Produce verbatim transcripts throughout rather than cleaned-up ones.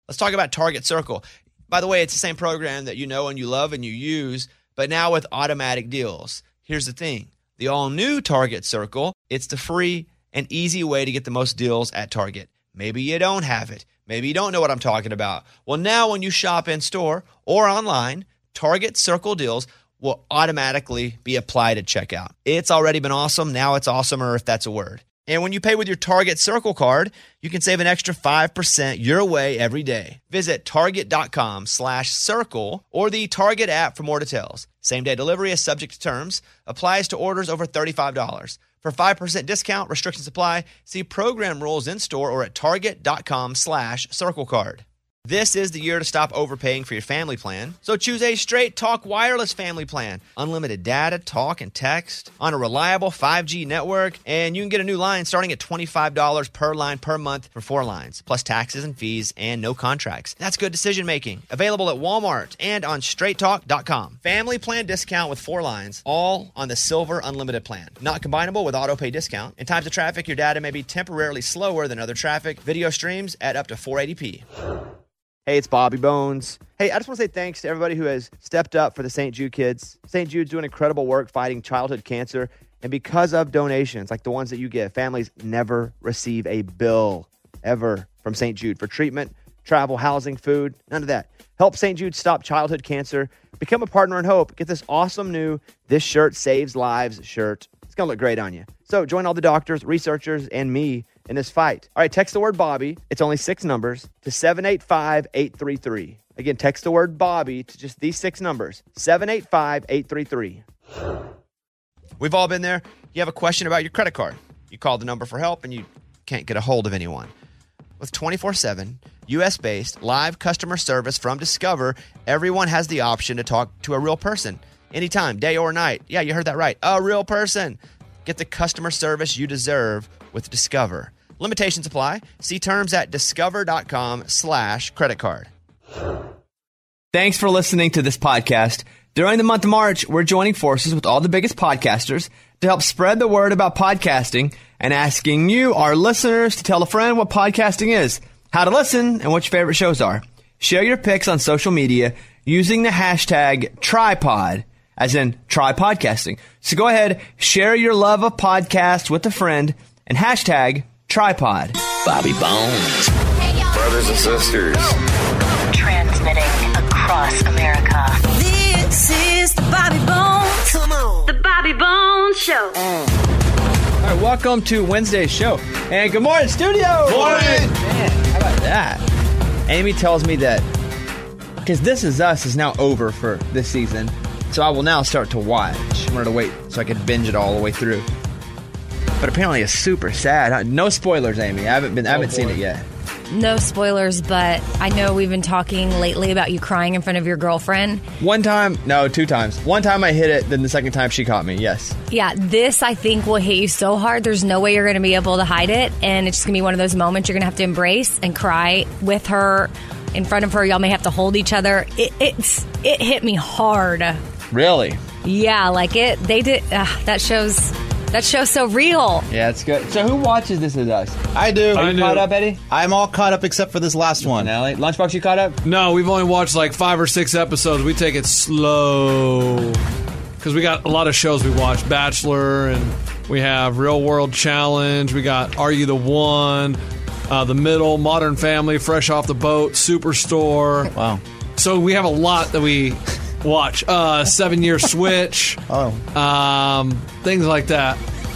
Let's talk about Target Circle. By the way, it's the same program that you know and you love and you use, but now with automatic deals. Here's the thing. The all-new Target Circle, it's the free and easy way to get the most deals at Target. Maybe you don't have it. Maybe you don't know what I'm talking about. Well, now when you shop in-store or online, Target Circle deals will automatically be applied at checkout. It's already been awesome. Now it's awesomer, if that's a word. And when you pay with your Target Circle card, you can save an extra five percent your way every day. Visit target.com slash circle or the Target app for more details. Same-day delivery is subject to terms. Applies to orders over thirty-five dollars. For five percent discount, restrictions apply. See program rules in-store or at target.com slash circle card. This is the year to stop overpaying for your family plan. So choose a Straight Talk Wireless family plan. Unlimited data, talk, and text on a reliable five G network. And you can get a new line starting at twenty-five dollars per line per month for four lines, plus taxes and fees and no contracts. That's good decision making. Available at Walmart and on straight talk dot com. Family plan discount with four lines, all on the Silver Unlimited plan. Not combinable with auto pay discount. In times of traffic, your data may be temporarily slower than other traffic. Video streams at up to four eighty p. Hey, it's Bobby Bones. Hey, I just want to say thanks to everybody who has stepped up for the Saint Jude kids. Saint Jude's doing incredible work fighting childhood cancer. And because of donations like the ones that you give, families never receive a bill ever from Saint Jude for treatment, travel, housing, food, none of that. Help Saint Jude stop childhood cancer. Become a partner in hope. Get this awesome new This Shirt Saves Lives shirt. It's going to look great on you. So join all the doctors, researchers, and me in this fight. All right, text the word Bobby. It's only six numbers to seven eight five, eight three three. Again, text the word Bobby to just these six numbers, seven eight five, eight three three. We've all been there. You have a question about your credit card. You call the number for help and you can't get a hold of anyone. With twenty-four seven, U S-based live customer service from Discover, everyone has the option to talk to a real person anytime, day or night. Yeah, you heard that right. A real person. Get the customer service you deserve with Discover. Limitations apply. See terms at discover.com slash credit card. Thanks for listening to this podcast. During the month of March, we're joining forces with all the biggest podcasters to help spread the word about podcasting and asking you, our listeners, to tell a friend what podcasting is, how to listen, and what your favorite shows are. Share your picks on social media using the hashtag tripod, as in try podcasting. So go ahead, share your love of podcasts with a friend and hashtag tripod. Bobby Bones. Hey, brothers and sisters. Transmitting across America. This is the Bobby Bones. Come on. The Bobby Bones Show. Mm. All right, welcome to Wednesday's show. And good morning, studio. Morning. Man, how about that? Amy tells me that, because This Is Us is now over for this season, so I will now start to watch. I wanted to wait so I could binge it all the way through. But apparently it's super sad. No spoilers, Amy. I haven't been. I haven't oh, seen it yet. No spoilers, but I know we've been talking lately about you crying in front of your girlfriend. One time, no, two times. One time I hit it, then the second time she caught me, yes. Yeah, this I think will hit you so hard, there's no way you're going to be able to hide it, and it's just going to be one of those moments you're going to have to embrace and cry with her, in front of her. Y'all may have to hold each other. It, it's, it hit me hard. Really? Yeah, like it, they did, uh, that shows... That show's so real. Yeah, it's good. So who watches This Is Us? I do. Are you I do. caught up, Eddie? I'm all caught up except for this last one. Finale. Lunchbox, you caught up? No, we've only watched like five or six episodes. We take it slow because we got a lot of shows we watch. Bachelor, and we have Real World Challenge. We got Are You the One? Uh, the Middle, Modern Family, Fresh Off the Boat, Superstore. Wow. So we have a lot that we... watch uh, Seven Year Switch. Oh, um, things like that.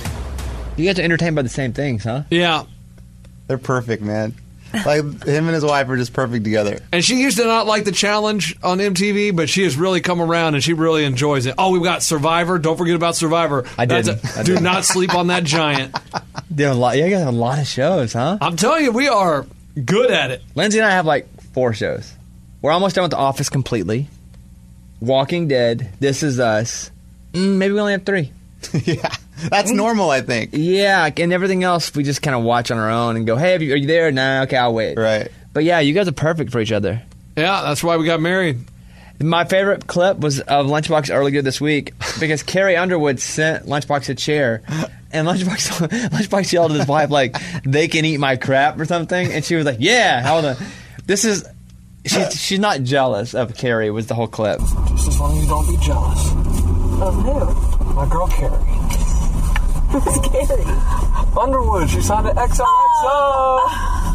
You guys are entertained by the same things, huh? Yeah, they're perfect, man. Like him and his wife are just perfect together. And she used to not like the challenge on M T V, but she has really come around and she really enjoys it. Oh, we've got Survivor. Don't forget about Survivor. I didn't. A, I do didn't. Not sleep on that giant. Doing a lot. You guys have a lot of shows, huh? I'm telling you, we are good at it. Lindsay and I have like four shows. We're almost done with The Office completely. Walking Dead, This Is Us. Mm, maybe we only have three. Yeah, that's normal, I think. Yeah, and everything else we just kind of watch on our own and go, hey, have you, are you there? Nah, okay, I'll wait. Right. But yeah, you guys are perfect for each other. Yeah, that's why we got married. My favorite clip was of Lunchbox earlier this week because Carrie Underwood sent Lunchbox a chair, and Lunchbox, Lunchbox yelled at his wife like, they can eat my crap or something, and she was like, yeah, hold on. This is... she's she's not jealous of Carrie. Was the whole clip? Just as long as you don't be jealous. Of who? My girl Carrie. Who's Carrie? Underwood. She signed to X O X O.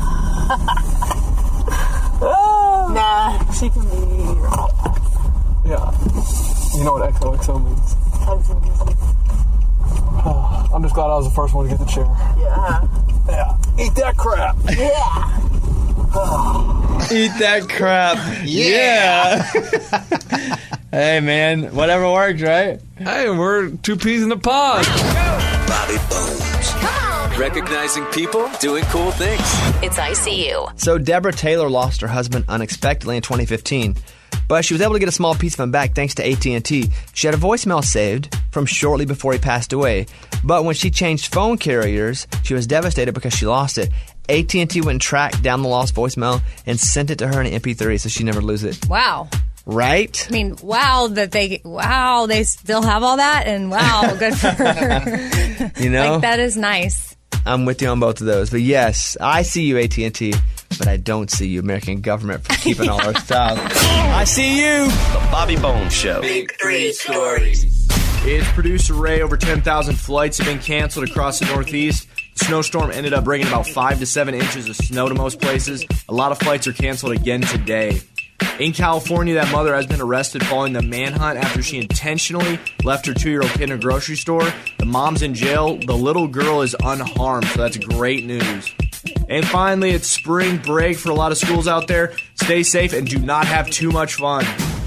Oh. Nah, she can be your mom. Yeah. You know what X O X O means. Hugs and kisses. I'm just glad I was the first one to get the chair. Yeah. Yeah. Eat that crap. Yeah. Eat that crap. Yeah. Hey, man. Whatever works, right? Hey, we're two peas in a pod. Bobby Bones. Come on. Recognizing people doing cool things. It's I C U. So Deborah Taylor lost her husband unexpectedly in twenty fifteen, but she was able to get a small piece of him back thanks to A T and T. She had a voicemail saved from shortly before he passed away, but when she changed phone carriers, she was devastated because she lost it. A T and T went and tracked down the lost voicemail and sent it to her in an M P three so she never lose it. Wow. Right? I mean, wow that they, wow, they still have all that, and wow, good for her. You know? Like, that is nice. I'm with you on both of those. But yes, I see you, A T and T, but I don't see you, American government, for keeping all our stuff. I see you. The Bobby Bones Show. Big three stories. It's producer Ray. Over ten thousand flights have been canceled across the Northeast. The snowstorm ended up bringing about five to seven inches of snow to most places. A lot of flights are canceled again today. In California, that mother has been arrested following the manhunt after she intentionally left her two-year-old kid in a grocery store. The mom's in jail. The little girl is unharmed, so that's great news. And finally, it's spring break for a lot of schools out there. Stay safe and do not have too much fun.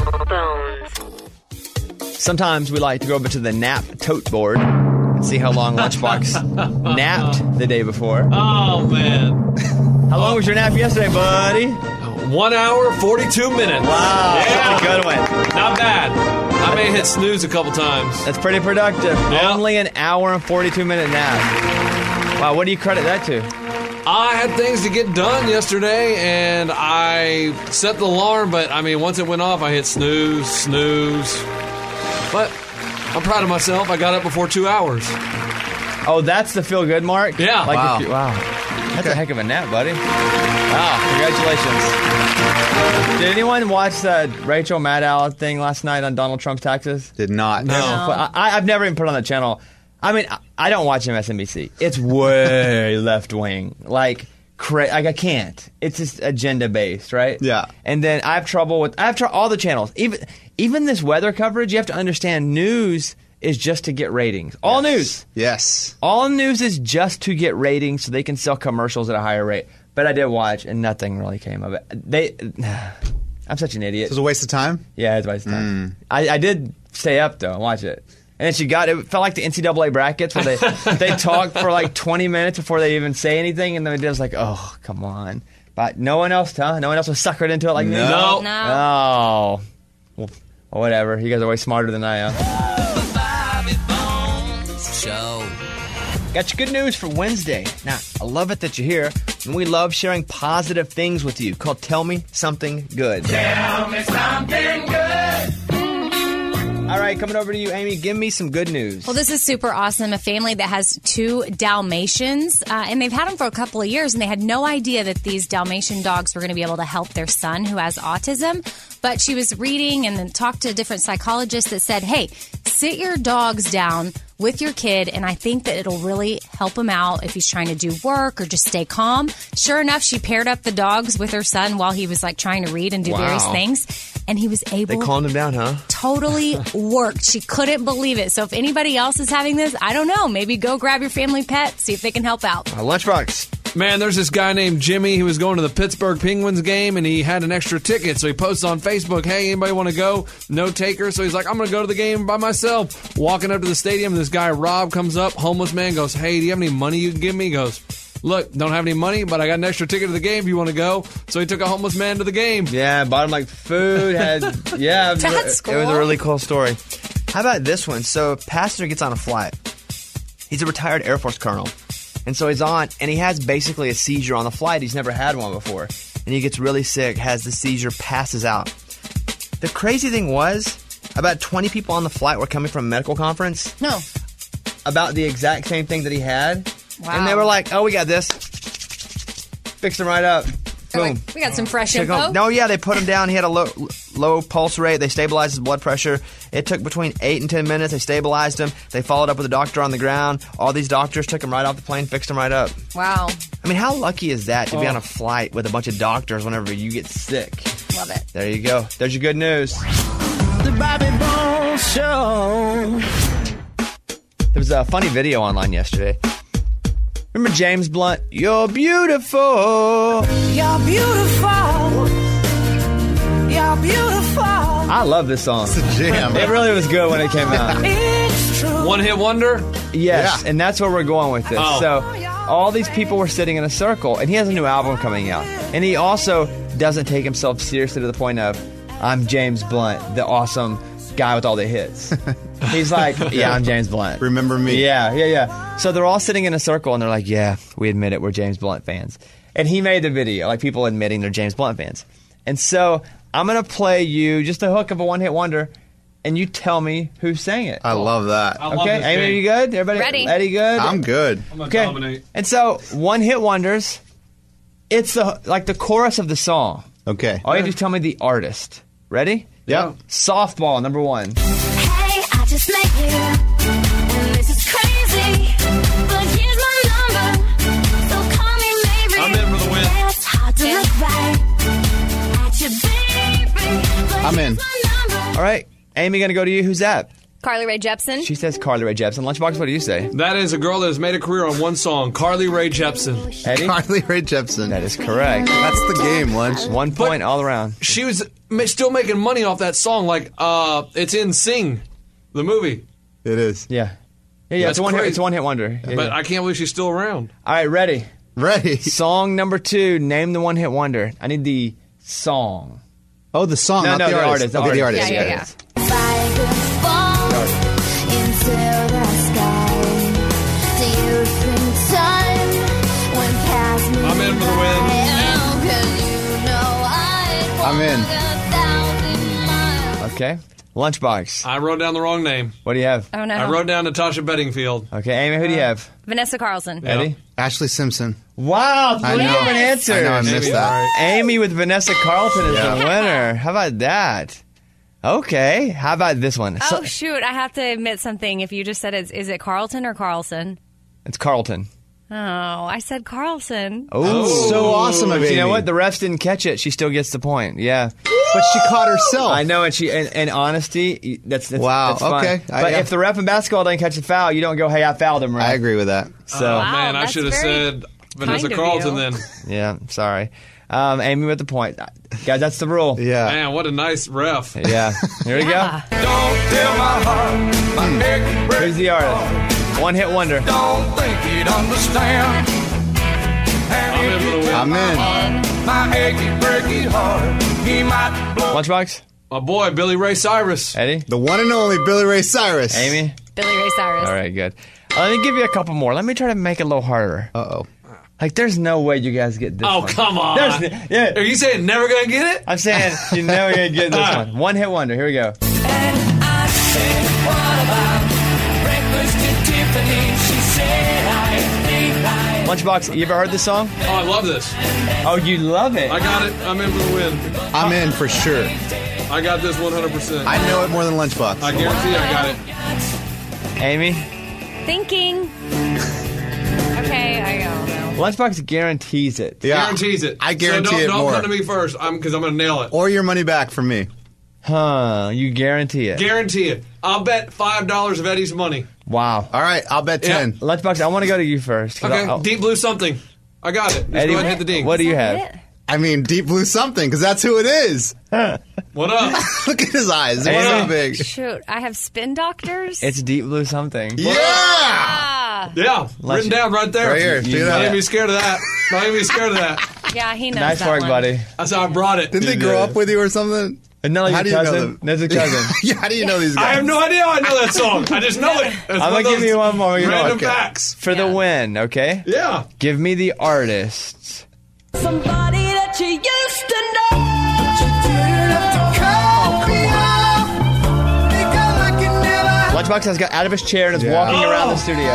Sometimes we like to go over to the nap tote board and see how long Lunchbox napped the day before. Oh, man. How long was your nap yesterday, buddy? One hour, forty-two minutes. Wow. Yeah. That's a good one. Not bad. I may hit snooze a couple times. That's pretty productive. Yeah. Only an hour and forty-two minute nap. Wow, what do you credit that to? I had things to get done yesterday, and I set the alarm, but, I mean, once it went off, I hit snooze, snooze. But I'm proud of myself. I got up before two hours. Oh, that's the feel good mark? Yeah. Like Wow. if you- wow. That's a heck of a nap, buddy. Wow, congratulations. Did anyone watch the Rachel Maddow thing last night on Donald Trump's taxes? Did not. No. I, I've never even put it on the channel. I mean, I, I don't watch M S N B C. It's way left wing. Like, cra- like I can't. It's just agenda based, right? Yeah. And then I have trouble with I have tr- all the channels. Even even this weather coverage. You have to understand, news is just to get ratings. All news. Yes. All news is just to get ratings so they can sell commercials at a higher rate. But I did watch, and nothing really came of it. They, I'm such an idiot. So it was a waste of time? Yeah, it's a waste of time. I, I did stay up, though, and watch it. And then she got, it felt like the N C double A brackets where they they talk for like twenty minutes before they even say anything, and then it was like, oh, come on. But no one else, huh? No one else was suckered into it like me? No. No. Oh. Well, whatever. You guys are way smarter than I am. Show. Got your good news for Wednesday. Now, I love it that you're here, and we love sharing positive things with you. Called Tell Me Something Good. Tell me something good. All right, coming over to you, Amy. Give me some good news. Well, this is super awesome. A family that has two Dalmatians, uh, and they've had them for a couple of years, and they had no idea that these Dalmatian dogs were going to be able to help their son who has autism. But she was reading and then talked to different psychologists that said, hey, sit your dogs down with your kid, and I think that it'll really help him out if he's trying to do work or just stay calm. Sure enough, she paired up the dogs with her son while he was like trying to read and do Wow. various things, and he was able They calmed him down, huh? totally worked. She couldn't believe it. So if anybody else is having this, I don't know. Maybe go grab your family pet, see if they can help out. A lunchbox. Man, there's this guy named Jimmy who was going to the Pittsburgh Penguins game, and he had an extra ticket, so he posted on Facebook, hey, anybody want to go? No taker. So he's like, I'm going to go to the game by myself. Walking up to the stadium, this guy, Rob, comes up. Homeless man goes, hey, do you have any money you can give me? He goes, look, don't have any money, but I got an extra ticket to the game if you want to go. So he took a homeless man to the game. Yeah, bought him like food. Had yeah, it was, That's it was a cool. really cool story. How about this one? So, a passenger gets on a flight. He's a retired Air Force colonel, and so he's on, and he has basically a seizure on the flight. He's never had one before, and he gets really sick, has the seizure, passes out. The crazy thing was, about twenty people on the flight were coming from a medical conference No. about the exact same thing that he had. Wow. And they were like, oh, we got this. Fixed him right up. They're Boom. like, we got some fresh Took info. him- no, yeah, they put him down. He had a low, low pulse rate. They stabilized his blood pressure. It took between eight and ten minutes. They stabilized him. They followed up with a doctor on the ground. All these doctors took him right off the plane, fixed him right up. Wow. I mean, how lucky is that to be Oh. on a flight with a bunch of doctors whenever you get sick? Love it. There you go. There's your good news. The Bobby Bones Show. There was a funny video online yesterday. Remember James Blunt? You're beautiful. You're beautiful. You're beautiful. I love this song. It's a jam. It really was good when it came out. It's true. One hit wonder? Yes, Yeah. and that's where we're going with this. Oh. So, all these people were sitting in a circle, and he has a new album coming out. And he also doesn't take himself seriously to the point of, I'm James Blunt, the awesome guy with all the hits. He's like, yeah, I'm James Blunt. Remember me? Yeah, yeah, yeah. So they're all sitting in a circle, and they're like, yeah, we admit it, we're James Blunt fans. And he made the video, like people admitting they're James Blunt fans. And so I'm going to play you just a hook of a one-hit wonder, and you tell me who sang it. I love that. I love Okay, this Amy, game. are you good? Everybody, Ready. Eddie, good? I'm good. I'm gonna Okay. dominate. And so, one-hit wonders, it's the like the chorus of the song. Okay. All you have to tell me the artist. Ready? Yeah. Softball, number one. Hey, I just met you, and this is crazy, but here's my number, so call me maybe. I'm in for the win. It's hard to look right at you, baby, but I'm in. here's my number. All right, Amy, gonna go to you. Who's that? Carly Rae Jepsen. She says Carly Rae Jepsen. Lunchbox, what do you say? That is a girl that has made a career on one song, Carly Rae Jepsen. Eddie? Carly Rae Jepsen. That is correct. That's the game, Lunch. One point all around. She was ma- still making money off that song. Like, uh, it's in Sing, the movie. It is. Yeah. Yeah, yeah. That's It's a one hit. crazy. It's a one hit wonder. Yeah, But yeah. I can't believe she's still around. All right, ready. Ready. Song number two. Name the one hit wonder. I need the song. Oh, the song, No, not no, the, the artist. artist, the Okay, the artist. artist. Yeah, okay. yeah, yeah. If I could fall into the sky, do you think time went past me? I'm in for the win. by? 'Cause you know I'd I'm in. walk a thousand miles. Okay. Lunchbox. I wrote down the wrong name. What do you have? Oh, no. I wrote down Natasha Bedingfield. Okay, Amy, who do you have? Vanessa Carlson. Yeah. Eddie? Ashley Simpson. Wow, three I know. different answers. I know I missed Maybe, that. all right. Amy with Vanessa Carlton is Yeah. the winner. How about that? Okay. How about this one? So- Oh, shoot. I have to admit something. If you just said it's, is it Carlton or Carlson? it's Carlton. Oh, I said Carlson. Oh, So awesome of But you know Amy. what? The refs didn't catch it. She still gets the point. Yeah. But she caught herself. I know, and she, and, and honesty, that's, that's Wow, That's fun. okay. I- But yeah. if the ref in basketball doesn't catch a foul, you don't go, "Hey, I fouled him." Right? I agree with that. So, Oh, Wow, man, I that's should have very said Vanessa kind of Carlton you. then. yeah, sorry, um, Amy with the point, guys. That's the rule. Yeah. Man, what a nice ref. Yeah. Here we Yeah. go. Who's the artist? One hit wonder. I'm in for the win. I'm in. Lunchbox. My boy, Billy Ray Cyrus. Eddie. The one and only Billy Ray Cyrus. Amy. Billy Ray Cyrus. All right, good. Uh, let me give you a couple more. Let me try to make it a little harder. Uh-oh. Like, there's no way you guys get this Oh, one. come on. There's, yeah. Are you saying never gonna get it? I'm saying you're never going to get this one. One hit wonder. Here we go. Lunchbox, you ever heard this song? Oh, I love this. Oh, you love it. I got it. I'm in for the win. I'm in for sure. I got this one hundred percent. I know it more than Lunchbox. I guarantee I got it. Amy? Thinking. Okay, I don't know. Lunchbox guarantees it. Yeah. Guarantees it. I guarantee so don't, it don't more. come to me first, because I'm, I'm going to nail it. Or your money back from me. Huh. You guarantee it. Guarantee it. I'll bet five dollars of Eddie's money. Wow. All right, I'll bet Yeah. ten. Lunchbox, I want to go to you first. 'cause Okay, I'll- Deep Blue something. I got it. Just Eddie, go ahead and hit the ding. what do you Is that have? it? I mean, Deep Blue something, because that's who it is. What up? Look at his eyes. They're Hey, so look. big. Shoot, I have Spin Doctors. It's Deep Blue something. Yeah! Ah, Yeah, Unless written you- down right there. Right here. You- See Don't that? even be scared of that. Don't even be scared of that. yeah, he knows Nice that work, one. buddy. That's how I brought it. Didn't they grow up with you or something? And not like How your do you know cousin. them? That's a cousin. Yeah, how do you know these guys? I have no idea how I know that song. I just know it. It's I'm one going to of give those you one more. You know, Random okay. facts. For the Yeah. win, okay? Yeah. Give me the artists. Somebody that you used to know. Lunchbox has got out of his chair and is Yeah. walking around the Oh. studio.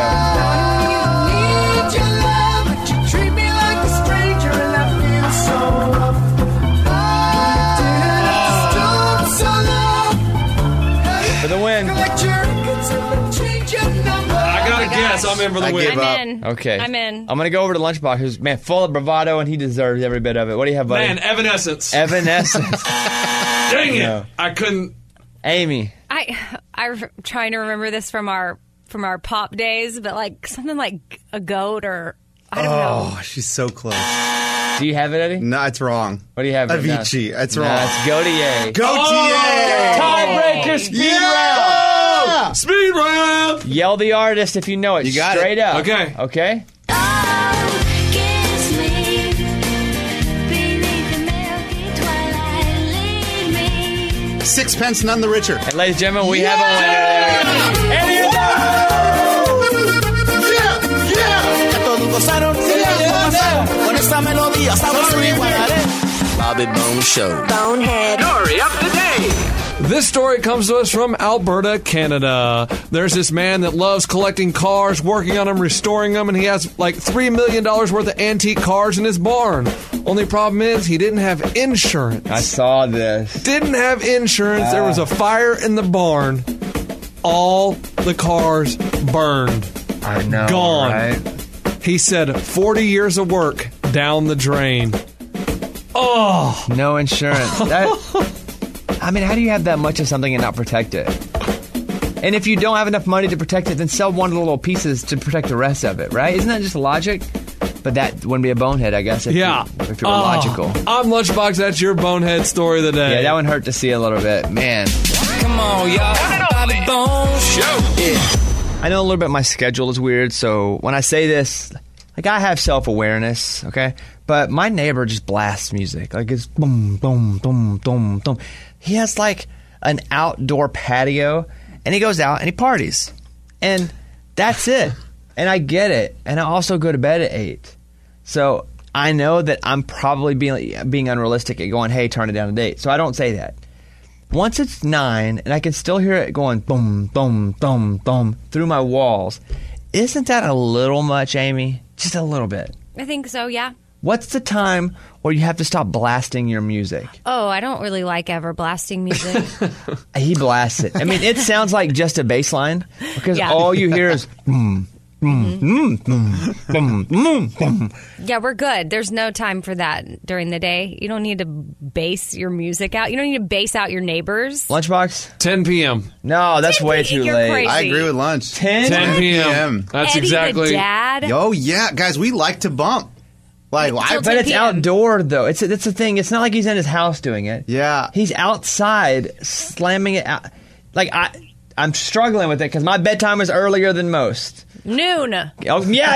I'm in for the I win. give I'm up. in. Okay. I'm in. I'm going to go over to Lunchbox, who's, man, full of bravado, and he deserves every bit of it. What do you have, buddy? Man, Evanescence. Evanescence. Dang it. No. I couldn't. I Amy. I'm trying to remember this from our from our pop days, but like something like a goat or I don't know. Oh, she's so close. Do you have it, Eddie? No, it's wrong. What do you have? written down? Avicii. It's No, wrong. it's Gautier. Gautier! Tiebreaker speed Yeah! round. Speed round. Yell the artist if you know it. You got it. Straight up. Okay. Okay? Oh, kiss me beneath the milky twilight. Leave me. Sixpence, none the richer. And ladies and gentlemen, we have a winner. There we go. Eddie Bobby Bone Show. Bonehead. Story of the day. This story comes to us from Alberta, Canada. There's this man that loves collecting cars, working on them, restoring them, and he has like three million dollars worth of antique cars in his barn. Only problem is he didn't have insurance. I saw this. Didn't have insurance. There was a fire in the barn. All the cars burned. I know. Gone. Right? He said forty years of work down the drain. Oh. No insurance. That, I mean, how do you have that much of something and not protect it? And if you don't have enough money to protect it, then sell one of the little pieces to protect the rest of it, right? Isn't that just logic? But that wouldn't be a bonehead, I guess, if, Yeah. you, if you were Oh. logical. I'm Lunchbox. That's your bonehead story of the day. Yeah, that would hurt to see a little bit. Man. Come on, y'all. Bobby Bone Show. Yeah. I know a little bit my schedule is weird, so when I say this, like I have self-awareness, okay? But my neighbor just blasts music. Like it's boom, boom, boom, boom, boom. He has like an outdoor patio, and he goes out and he parties. And that's it. And I get it. And I also go to bed at eight. So I know that I'm probably being being unrealistic at going, hey, turn it down to eight. So I don't say that. Once it's nine, and I can still hear it going boom, boom, boom, boom through my walls, isn't that a little much, Amy? Just a little bit. I think so, yeah. What's the time where you have to stop blasting your music? Oh, I don't really like ever blasting music. He blasts it. I mean, it sounds like just a bass line because Yeah. all you hear is boom, boom, boom, boom, boom, boom, boom. Yeah, we're good. There's no time for that during the day. You don't need to bass your music out. You don't need to bass out your neighbors. Lunchbox? ten p.m. No, that's way too You're late. crazy. I agree with lunch. ten? ten p.m. p.m. That's Eddie exactly. the dad. Oh, yeah. Guys, we like to bump. Like, I, Till But it's ten p.m. outdoor, though. It's that's the thing. It's not like he's in his house doing it. Yeah. He's outside slamming it out. Like, I, I'm struggling with it because my bedtime is earlier than most. Noon. Oh, yeah,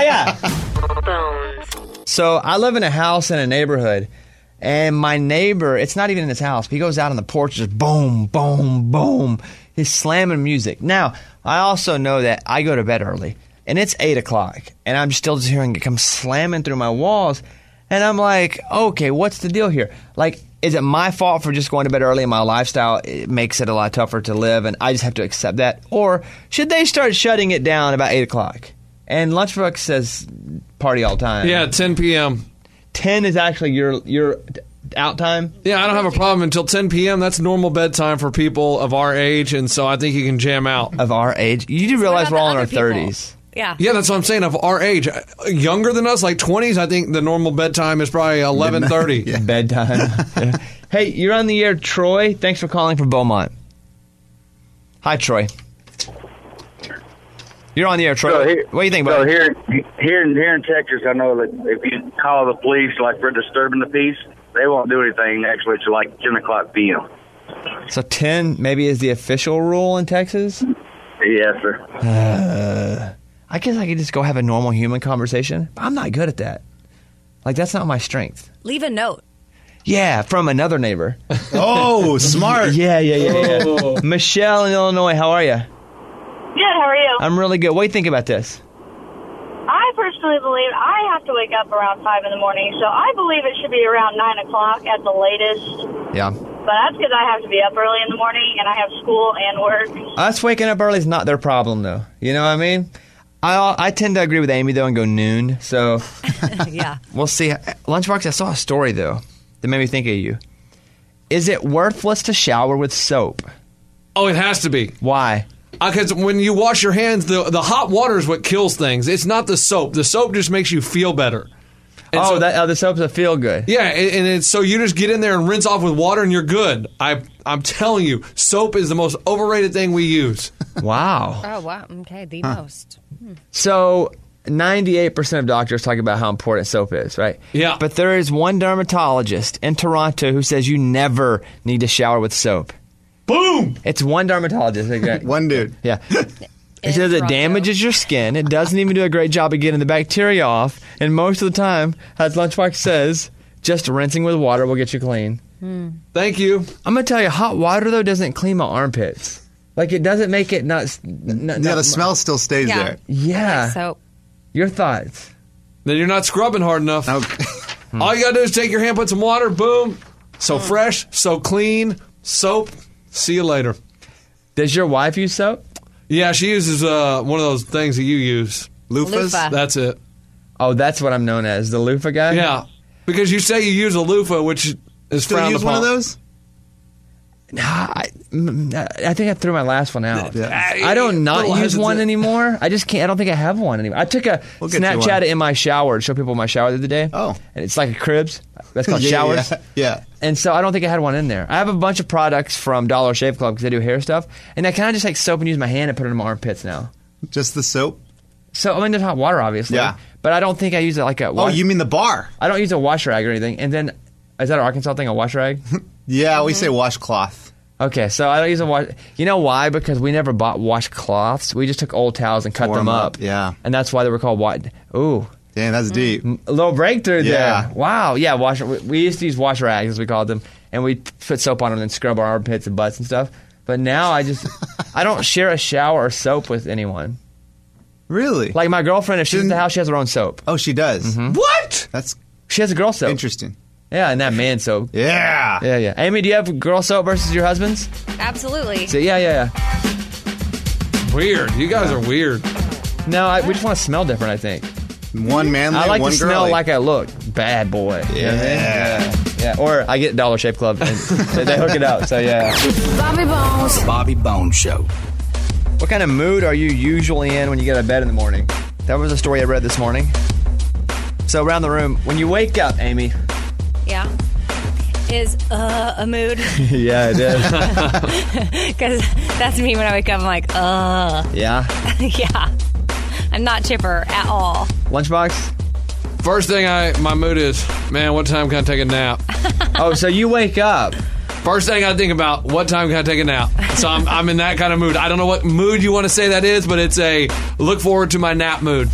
yeah. So I live in a house in a neighborhood, and my neighbor, it's not even in his house. He goes out on the porch, just boom, boom, boom. He's slamming music. Now, I also know that I go to bed early, and it's eight o'clock, and I'm still just hearing it come slamming through my walls, and I'm like, okay, what's the deal here? Like, is it my fault for just going to bed early and my lifestyle it makes it a lot tougher to live, and I just have to accept that? Or should they start shutting it down about eight o'clock? And Lunchbox says party all the time. Yeah, ten p.m. ten is actually your your out time. Yeah, I don't have a problem until ten p.m. That's normal bedtime for people of our age, and so I think you can jam out. Of our age. You do realize What we're about all the in our other people? thirties. Yeah. Yeah, that's what I'm saying. Of our age, younger than us, like twenties, I think the normal bedtime is probably eleven thirty. Yeah. Bedtime. Yeah. Hey, you're on the air, Troy. Thanks for calling from Beaumont. Hi, Troy. You're on the air, Troy. So here- what do you think, So buddy? here, here, in, here in Texas, I know that if you call the police like for disturbing the peace, they won't do anything actually till like ten o'clock p.m. So ten maybe is the official rule in Texas? Yes, sir. Uh, I guess I could just go have a normal human conversation. I'm not good at that. Like, that's not my strength. Leave a note. Yeah, from another neighbor. Oh, smart. Yeah, yeah, yeah, yeah. Michelle in Illinois, how are you? Good, how are you? I'm really good. What do you think about this? I personally believe I have to wake up around five in the morning, so I believe it should be around nine o'clock at the latest. Yeah. But that's because I have to be up early in the morning, and I have school and work. Us waking up early is not their problem, though. You know what I mean? I I tend to agree with Amy, though, and go noon. So Yeah. we'll see. Lunchbox, I saw a story, though, that made me think of you. Is it worthless to shower with soap? Oh, it has to be. Why? Because when you wash your hands, the the hot water is what kills things. It's not the soap. The soap just makes you feel better. And oh, so, that, oh, the soaps that feel good. Yeah, and, and it's, so you just get in there and rinse off with water, and you're good. I I'm telling you, soap is the most overrated thing we use. Wow. Oh, wow. Okay, the Huh. most. Hmm. So ninety-eight percent of doctors talk about how important soap is, right? Yeah. But there is one dermatologist in Toronto who says you never need to shower with soap. Boom! It's one dermatologist. Okay. One dude. Yeah. He says it Toronto. damages your skin. It doesn't even do a great job of getting the bacteria off. And most of the time, as Lunchbox says, just rinsing with water will get you clean. Hmm. Thank you. I'm going to tell you, hot water, though, doesn't clean my armpits. Like, it doesn't make it not... not Yeah, the smell still stays Yeah. there. Yeah. So, Your thoughts? Then you're not scrubbing hard enough. Okay. All you gotta do is take your hand, put some water, boom. So fresh, so clean, soap. See you later. Does your wife use soap? Yeah, she uses uh, one of those things that you use. Loofahs? Loofah. That's it. Oh, that's what I'm known as, the loofah guy? Yeah, because you say you use a loofah, which is Still frowned use upon. one of those? Nah, I, mm, I think I threw my last one out. Yeah. I don't not Little use one hesitant. anymore. I just can't. I don't think I have one anymore. I took a We'll get you Snapchat one. in my shower to show people my shower the other day. Oh. And it's like a cribs. That's called Yeah, showers. Yeah. yeah. And so I don't think I had one in there. I have a bunch of products from Dollar Shave Club because they do hair stuff. And I kind of just take soap and use my hand and put it in my armpits now. Just the soap? So, I mean, there's hot water, obviously. Yeah. But I don't think I use it like a Oh, wash- you mean the bar? I don't use a wash rag or anything. And then, is that an Arkansas thing, a wash rag? Yeah, we say washcloth. Okay, so I don't use a wash. You know why? Because we never bought washcloths. We just took old towels and cut Tore them 'em up. up, yeah. And that's why they were called what? Ooh, Damn, that's deep. a little breakthrough Yeah. there. Wow. Yeah, wash. We, we used to use wash rags, as we called them, and we put soap on them and scrub our armpits and butts and stuff. But now I just, I don't share a shower or soap with anyone. Really? Like my girlfriend, if she's at the house, she has her own soap. Oh, she does. What? That's She has a girl soap. interesting. Yeah, and that man soap. Yeah. Yeah, yeah. Amy, do you have girl soap versus your husband's? absolutely. So, yeah, yeah, yeah. Weird. You guys are weird. No, I, we just want to smell different, I think. One manly, I like one to smell girly. like I look. Bad boy. You know what I mean? Yeah. yeah. Or I get Dollar Shave Club and they they hook it up. So, yeah. Bobby Bones. Bobby Bones Show. What kind of mood are you usually in when you get out of bed in the morning? That was a story I read this morning. So, around the room, when you wake up, Amy. Yeah. Is uh, a mood. Yeah, it is. Because that's me when I wake up. I'm like, uh. Yeah. Yeah. I'm not chipper at all. Lunchbox? First thing I my mood is, man, what time can I take a nap? Oh, so you wake up. First thing I think about, what time can I take a nap? So I'm I'm in that kind of mood. I don't know what mood you want to say that is, but it's a look forward to my nap mood.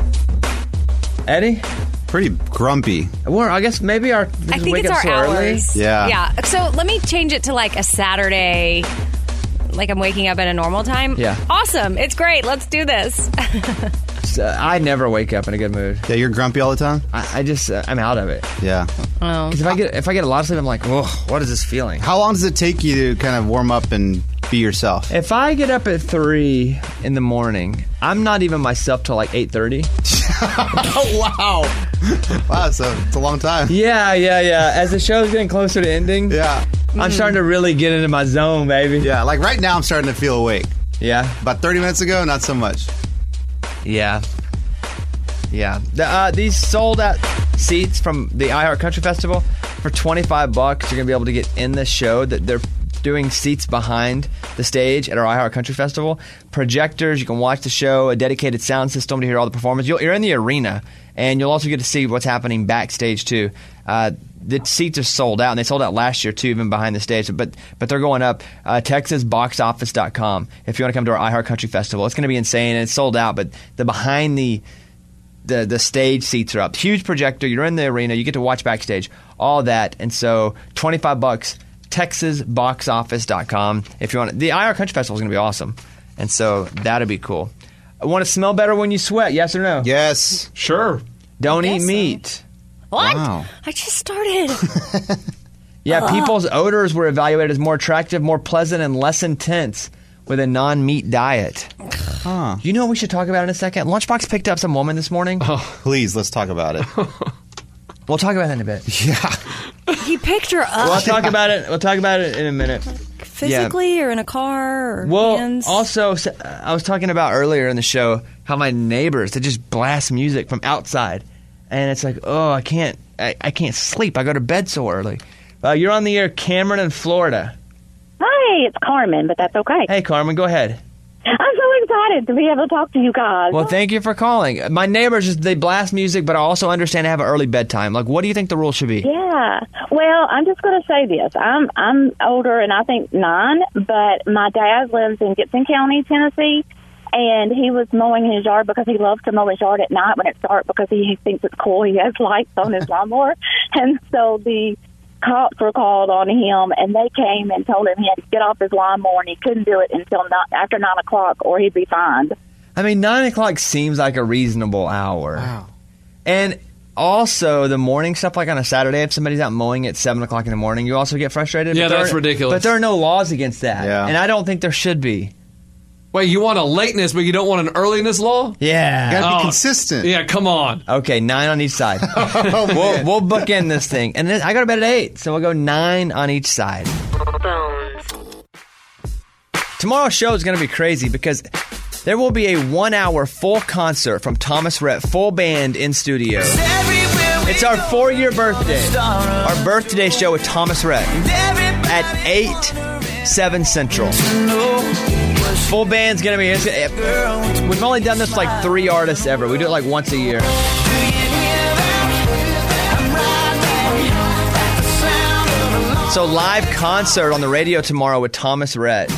Eddie? Pretty grumpy. Well, I guess maybe our. I think wake it's up our so early. hours. Yeah. Yeah. So let me change it to like a Saturday. Like I'm waking up at a normal time. Yeah. Awesome. It's great. Let's do this. So I never wake up in a good mood. Yeah, you're grumpy all the time? I, I just, uh, I'm out of it. Yeah. Oh. Because if I get if I get a lot of sleep, I'm like, oh, what is this feeling? How long does it take you to kind of warm up and be yourself? If I get up at three in the morning, I'm not even myself till like eight thirty. Oh, wow. Wow, so it's a long time. Yeah, yeah, yeah. As the show's getting closer to ending, Yeah. I'm starting to really get into my zone, baby. Yeah, like right now I'm starting to feel awake. Yeah, About thirty minutes ago, not so much. yeah, yeah. The, uh, these sold out seats from the iHeart Country Festival for twenty-five bucks. You're gonna be able to get in the show. That they're doing seats behind the stage at our iHeart Country Festival. Projectors, you can watch the show. A dedicated sound system to hear all the performance. You'll, you're in the arena, and you'll also get to see what's happening backstage too. Uh, the seats are sold out, and they sold out last year too, even behind the stage. But but they're going up. Uh, Texas Box Office dot com. If you want to come to our iHeart Country Festival, it's going to be insane, and it's sold out. But the behind the the the stage seats are up. Huge projector. You're in the arena. You get to watch backstage. All that, and so twenty-five bucks. Texas Box Office dot com. If you want, the iHeart Country Festival is going to be awesome, and so that'll be cool. I want to smell better when you sweat. Yes or no? Yes. Sure. Don't I eat guess so. meat. What? Wow. I just started. Yeah, people's odors were evaluated as more attractive, more pleasant, and less intense with a non-meat diet. Huh. You know what we should talk about in a second? Lunchbox picked up some woman this morning. Please, let's talk about it. We'll talk about that in a bit. Yeah. He picked her up. We'll talk about it. We'll talk about it in a minute. physically or in a car or Well, hands? also, so- I was talking about earlier in the show how my neighbors, they just blast music from outside. And it's like, oh, I can't, I, I can't sleep. I go to bed so early. Uh, you're on the air, Cameron in Florida. Hi, it's Carmen, but that's okay. Hey, Carmen, go ahead. I'm so excited to be able to talk to you guys. Well, thank you for calling. My neighbors, just they blast music, but I also understand I have an early bedtime. Like, what do you think the rule should be? Yeah. Well, I'm just going to say this. I'm I'm older, and I think nine, but my dad lives in Gibson County, Tennessee, and he was mowing his yard because he loves to mow his yard at night when it's dark because he thinks it's cool. He has lights on his lawnmower. And so the cops were called on him, and they came and told him he had to get off his lawnmower, and he couldn't do it until not, after nine o'clock, or he'd be fined. I mean, nine o'clock seems like a reasonable hour. Wow. And also, the morning stuff, like on a Saturday, if somebody's out mowing at seven o'clock in the morning, you also get frustrated. Yeah, but that's there, ridiculous. But there are no laws against that. Yeah. And I don't think there should be. Wait, you want a lateness, but you don't want an earliness law? Yeah. You gotta be Oh, consistent. Yeah, come on. Okay, nine on each side. Oh, we'll, man. we'll bookend this thing. And then I go to bed at eight, so we'll go nine on each side. Tomorrow's show is going to be crazy because there will be a one-hour full concert from Thomas Rhett, full band in studio. It's our four-year birthday. Our birthday show with Thomas Rhett at eight, seven Central. Full band's going to be... It's, we've only done this like three artists ever. We do it like once a year. So live concert on the radio tomorrow with Thomas Rhett.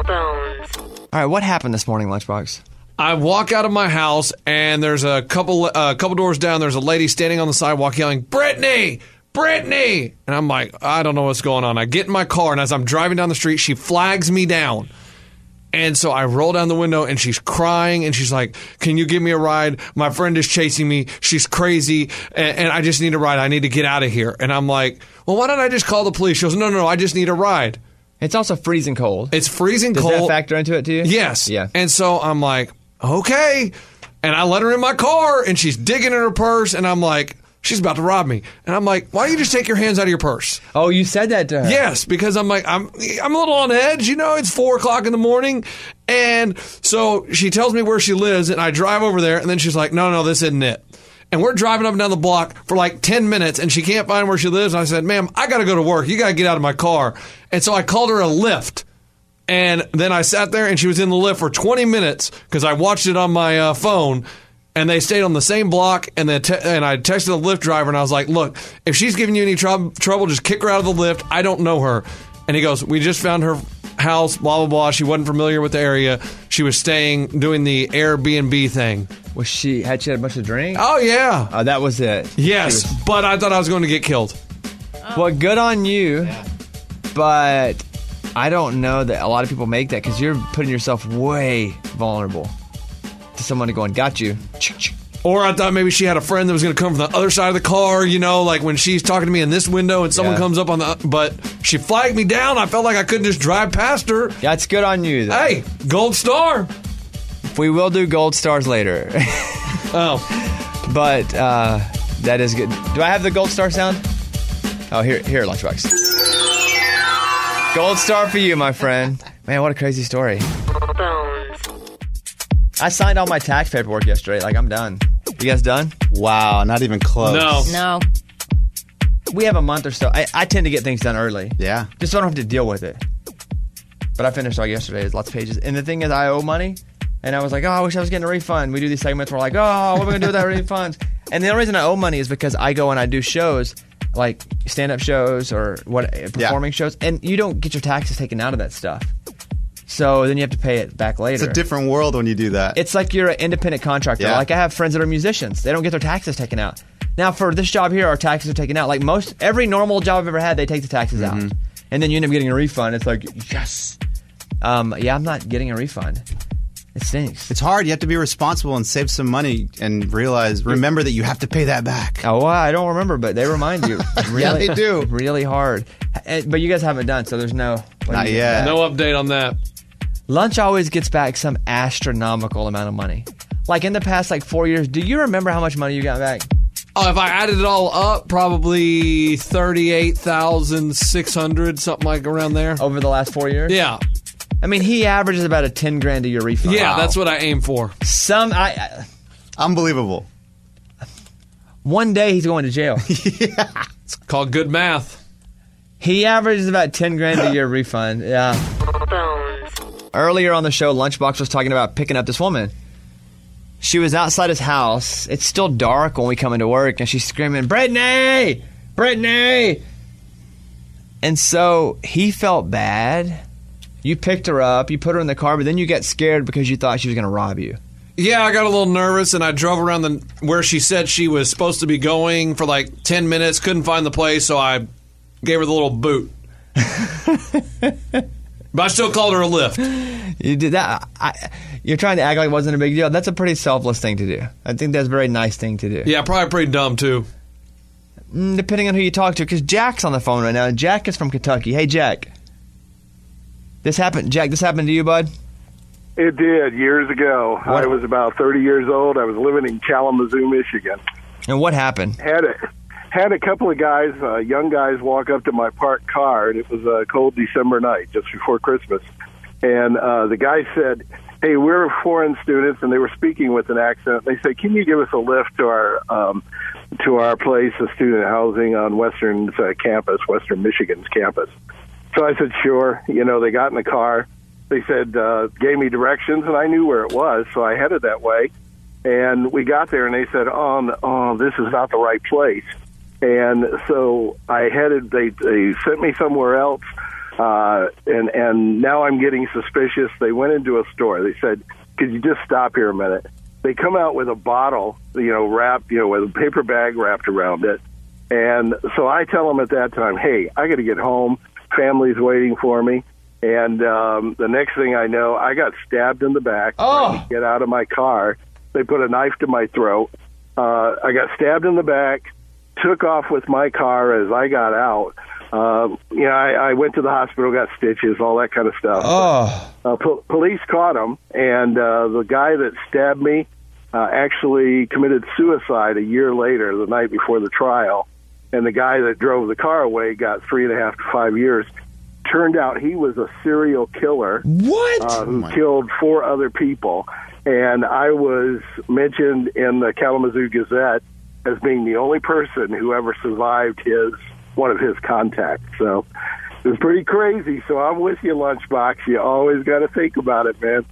All right, what happened this morning, Lunchbox? I walk out of my house, and there's a couple uh, couple doors down. There's a lady standing on the sidewalk yelling, "Brittany! Brittany!" And I'm like, I don't know what's going on. I get in my car, and as I'm driving down the street, she flags me down. And so I roll down the window, and she's crying, and she's like, "Can you give me a ride? My friend is chasing me. She's crazy, and, and I just need a ride. I need to get out of here." And I'm like, well, why don't I just call the police? She goes, no, no, no, I just need a ride. It's also freezing cold. It's freezing Does cold. Does that factor into it, to you? Yes. Yeah. And so I'm like, okay. And I let her in my car, and she's digging in her purse, and I'm like, she's about to rob me. And I'm like, why don't you just take your hands out of your purse? Oh, you said that to her? Yes, because I'm like, I'm I'm a little on edge. You know, it's four o'clock in the morning. And so she tells me where she lives, and I drive over there, and then she's like, no, no, this isn't it. And we're driving up and down the block for like ten minutes, and she can't find where she lives. And I said, ma'am, I got to go to work. You got to get out of my car. And so I called her a Lyft. And then I sat there, and she was in the Lyft for twenty minutes because I watched it on my uh, phone. And they stayed on the same block, and then te- and I texted the Lyft driver, and I was like, look, if she's giving you any tr- trouble, just kick her out of the Lyft. I don't know her. And he goes, we just found her house, blah, blah, blah. She wasn't familiar with the area. She was staying, doing the Airbnb thing. Was she, had she had a bunch of drink? Oh, yeah. Oh, that was it. Yes, was- but I thought I was going to get killed. Well, good on you, yeah. But I don't know that a lot of people make that because you're putting yourself way vulnerable to someone going, got you. Or I thought maybe she had a friend that was going to come from the other side of the car, you know, like when she's talking to me in this window and someone Yeah. comes up on the... But she flagged me down. I felt like I couldn't just drive past her. That's good on you, though. Hey, gold star. We will do gold stars later. Oh. But uh, that is good. Do I have the gold star sound? Oh, here, here, Lunchbox. Gold star for you, my friend. Man, what a crazy story. I signed all my tax paperwork yesterday. Like, I'm done. You guys done? Wow, not even close. No. No. We have a month or so. I, I tend to get things done early. Yeah. Just so I don't have to deal with it. But I finished all yesterday. There's lots of pages. And the thing is, I owe money. And I was like, oh, I wish I was getting a refund. We do these segments where we're like, oh, what are we going to do with that refund? And the only reason I owe money is because I go and I do shows, like stand-up shows or what performing yeah. shows. And you don't get your taxes taken out of that stuff. So then you have to pay it back later. It's a different world when you do that. It's like you're an independent contractor. Yeah. Like I have friends that are musicians. They don't get their taxes taken out. Now for this job here, our taxes are taken out. Like most, every normal job I've ever had, they take the taxes mm-hmm. out. And then you end up getting a refund. It's like, yes. Um, yeah, I'm not getting a refund. It stinks. It's hard. You have to be responsible and save some money and realize, remember that you have to pay that back. Oh, well, I don't remember, but they remind you. Really, yeah, they do. Really hard. But you guys haven't done, so there's no... Not yet. No update on that. Lunch always gets back some astronomical amount of money. Like in the past like four years, do you remember how much money you got back? Oh, if I added it all up, probably thirty-eight thousand six hundred, something like around there. Over the last four years? Yeah. I mean, he averages about a ten grand a year refund. Yeah, Wow. that's what I aim for. Some, I, I Unbelievable. One day he's going to jail. Yeah. It's called good math. He averages about ten grand a year refund. Yeah. Earlier on the show, Lunchbox was talking about picking up this woman. She was outside his house. It's still dark when we come into work, and she's screaming, Brittany! Brittany! And so he felt bad. You picked her up, you put her in the car, but then you got scared because you thought she was going to rob you. Yeah, I got a little nervous, and I drove around the where she said she was supposed to be going for like ten minutes, couldn't find the place, so I gave her the little boot. But I still called her a lift. You did that. I, you're trying to act like it wasn't a big deal. That's a pretty selfless thing to do. I think that's a very nice thing to do. Yeah, probably pretty dumb, too. Mm, depending on who you talk to, because Jack's on the phone right now. Jack is from Kentucky. Hey, Jack. This happened, Jack, this happened to you, bud? It did, years ago. What? I was about thirty years old. I was living in Kalamazoo, Michigan. And what happened? Had a, had a couple of guys, uh, young guys, walk up to my parked car, and it was a cold December night, just before Christmas. And uh, the guy said, hey, we're foreign students, and they were speaking with an accent. They said, can you give us a lift to our um, to our place of student housing on Western's uh, campus, Western Michigan's campus? So I said, sure. You know, they got in the car. They said, uh, gave me directions, and I knew where it was, so I headed that way. And we got there, and they said, oh, no, oh this is not the right place. And so I headed, they, they sent me somewhere else, uh, and, and now I'm getting suspicious. They went into a store. They said, could you just stop here a minute? They come out with a bottle, you know, wrapped, you know, with a paper bag wrapped around it. And so I tell them at that time, hey, I got to get home. Family's waiting for me. And um, the next thing I know, I got stabbed in the back. Oh. Trying to get out of my car. They put a knife to my throat. Uh, I got stabbed in the back, took off with my car as I got out. Uh, you know, I, I went to the hospital, got stitches, all that kind of stuff. Oh. Uh, po- police caught him, and uh, the guy that stabbed me uh, actually committed suicide a year later, the night before the trial. And the guy that drove the car away got three and a half to five years. Turned out he was a serial killer. What? Uh, who oh killed four other people. And I was mentioned in the Kalamazoo Gazette as being the only person who ever survived his one of his contacts. So it was pretty crazy. So I'm with you, Lunchbox. You always got to think about it, man.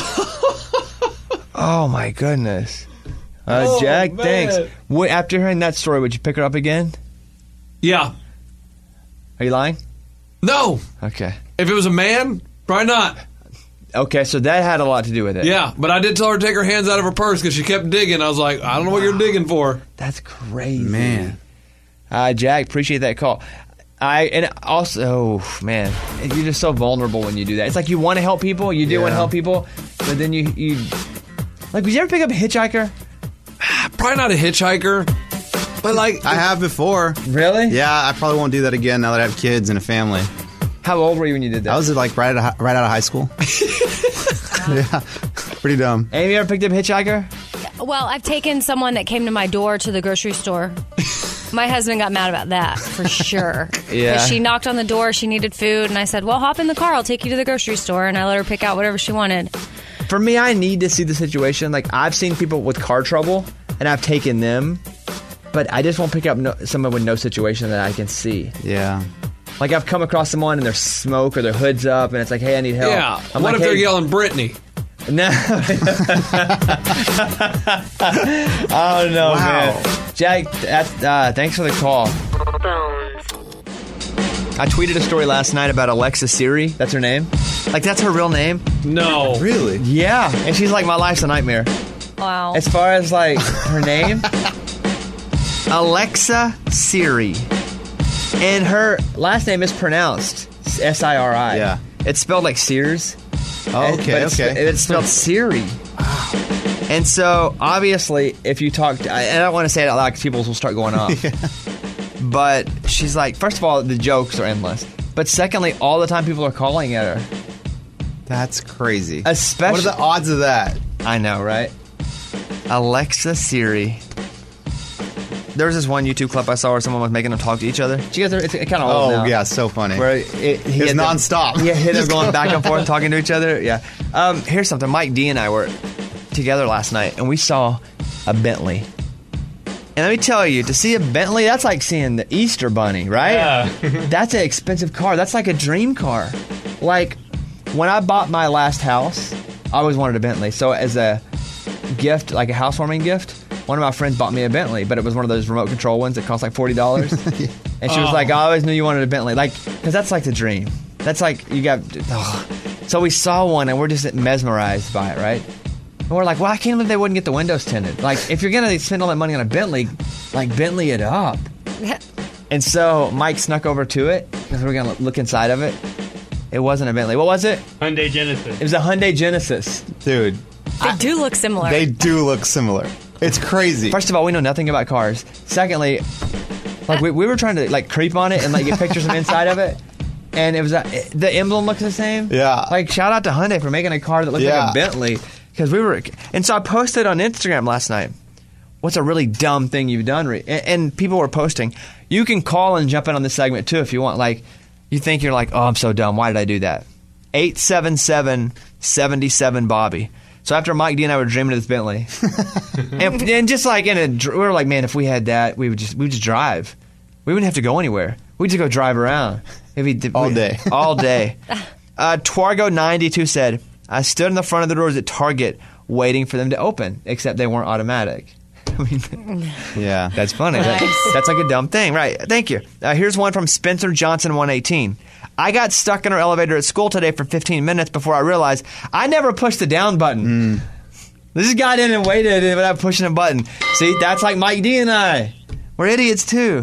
Oh, my goodness. Uh, Oh, Jack, man. thanks. What, after hearing that story, would you pick her up again? Yeah. Are you lying? No. Okay. If it was a man, probably not. Okay, so that had a lot to do with it. Yeah, but I did tell her to take her hands out of her purse because she kept digging. I was like, I don't know what you're digging for. That's crazy. Man. Uh, Jack, appreciate that call. I and also, oh, man, you're just so vulnerable when you do that. It's like you want to help people, you do Yeah. want to help people, but then you, you like, would you ever pick up a hitchhiker? Probably not a hitchhiker, but like I have before. Really? Yeah, I probably won't do that again now that I have kids and a family. How old were you when you did that? I was like right out of, right out of high school. Yeah, pretty dumb. Amy, you ever picked up a hitchhiker? Well, I've taken someone that came to my door to the grocery store. My husband got mad about that, for sure. Yeah. 'Cause she knocked on the door, she needed food, and I said, well, hop in the car, I'll take you to the grocery store, and I let her pick out whatever she wanted. For me, I need to see the situation. Like, I've seen people with car trouble, and I've taken them, but I just won't pick up no, someone with no situation that I can see. Yeah. Like, I've come across someone, and there's smoke, or their hood's up, and it's like, hey, I need help. Yeah. I'm what like, if they're hey, yelling Brittany? No. Oh, no, Wow. man. Jack, that, uh, thanks for the call. I tweeted a story last night about Alexa Siri. That's her name. Like, that's her real name. No. Really? Yeah. And she's like, my life's a nightmare. Wow. As far as, like, her name, Alexa Siri. And her last name is pronounced S I R I. Yeah. It's spelled like Sears. Oh, And- okay, but it's, okay. It's spelled Siri. And so, obviously, if you talk to, I, I don't want to say it out loud because people will start going off. But she's like, first of all, the jokes are endless. But secondly, all the time people are calling at her. That's crazy. Especially, What are the odds of that? I know, right? Alexa Siri. There was this one YouTube clip I saw where someone was making them talk to each other. Did you guys? It's kind of old Oh now. yeah, so funny. Where it, it, he It's had them- nonstop. Yeah, hit them going back and forth, talking to each other. Yeah. Um, here's something. Mike D and I were together last night, and we saw a Bentley. And let me tell you, to see a Bentley, that's like seeing the Easter Bunny, right? Yeah. That's an expensive car. That's like a dream car. Like, when I bought my last house, I always wanted a Bentley. So as a gift, like a housewarming gift, one of my friends bought me a Bentley, but it was one of those remote control ones that cost like forty dollars. And she was Oh. like, I always knew you wanted a Bentley. Like, because that's like the dream. That's like, you got... ugh. So we saw one, and we're just mesmerized by it, right? And we're like, well, I can't believe they wouldn't get the windows tinted. Like, if you're going to spend all that money on a Bentley, like, Bentley it up. And so Mike snuck over to it, because we were going to look inside of it. It wasn't a Bentley. What was it? Hyundai Genesis. It was a Hyundai Genesis. Dude, They do look similar. they do look similar. It's crazy. First of all, we know nothing about cars. Secondly, like we, we were trying to like creep on it and like get pictures from inside of it, and it was a, the emblem looks the same. Yeah. Like shout out to Hyundai for making a car that looked Yeah. like a Bentley, because we were. And so I posted on Instagram last night. What's a really dumb thing you've done? Re-? And, and people were posting. You can call and jump in on this segment too if you want. Like you think you're like, oh, I'm so dumb. Why did I do that? eight seven seven, seven seven Bobby. So after Mike D and I were dreaming of this Bentley, and, and just like in a, dr- we were like, man, if we had that, we would just we would just drive. We wouldn't have to go anywhere. We'd just go drive around. It'd be, All we- day. all day. Uh, Twargo ninety-two said, I stood in the front of the doors at Target waiting for them to open, except they weren't automatic. I mean, Yeah. that's funny. That- Nice. that's like a dumb thing, right? Thank you. Uh, here's one from Spencer Johnson one eighteen. I got stuck in our elevator at school today for fifteen minutes before I realized I never pushed the down button. This just got in and waited without pushing a button. See, that's like Mike D and I. We're idiots too.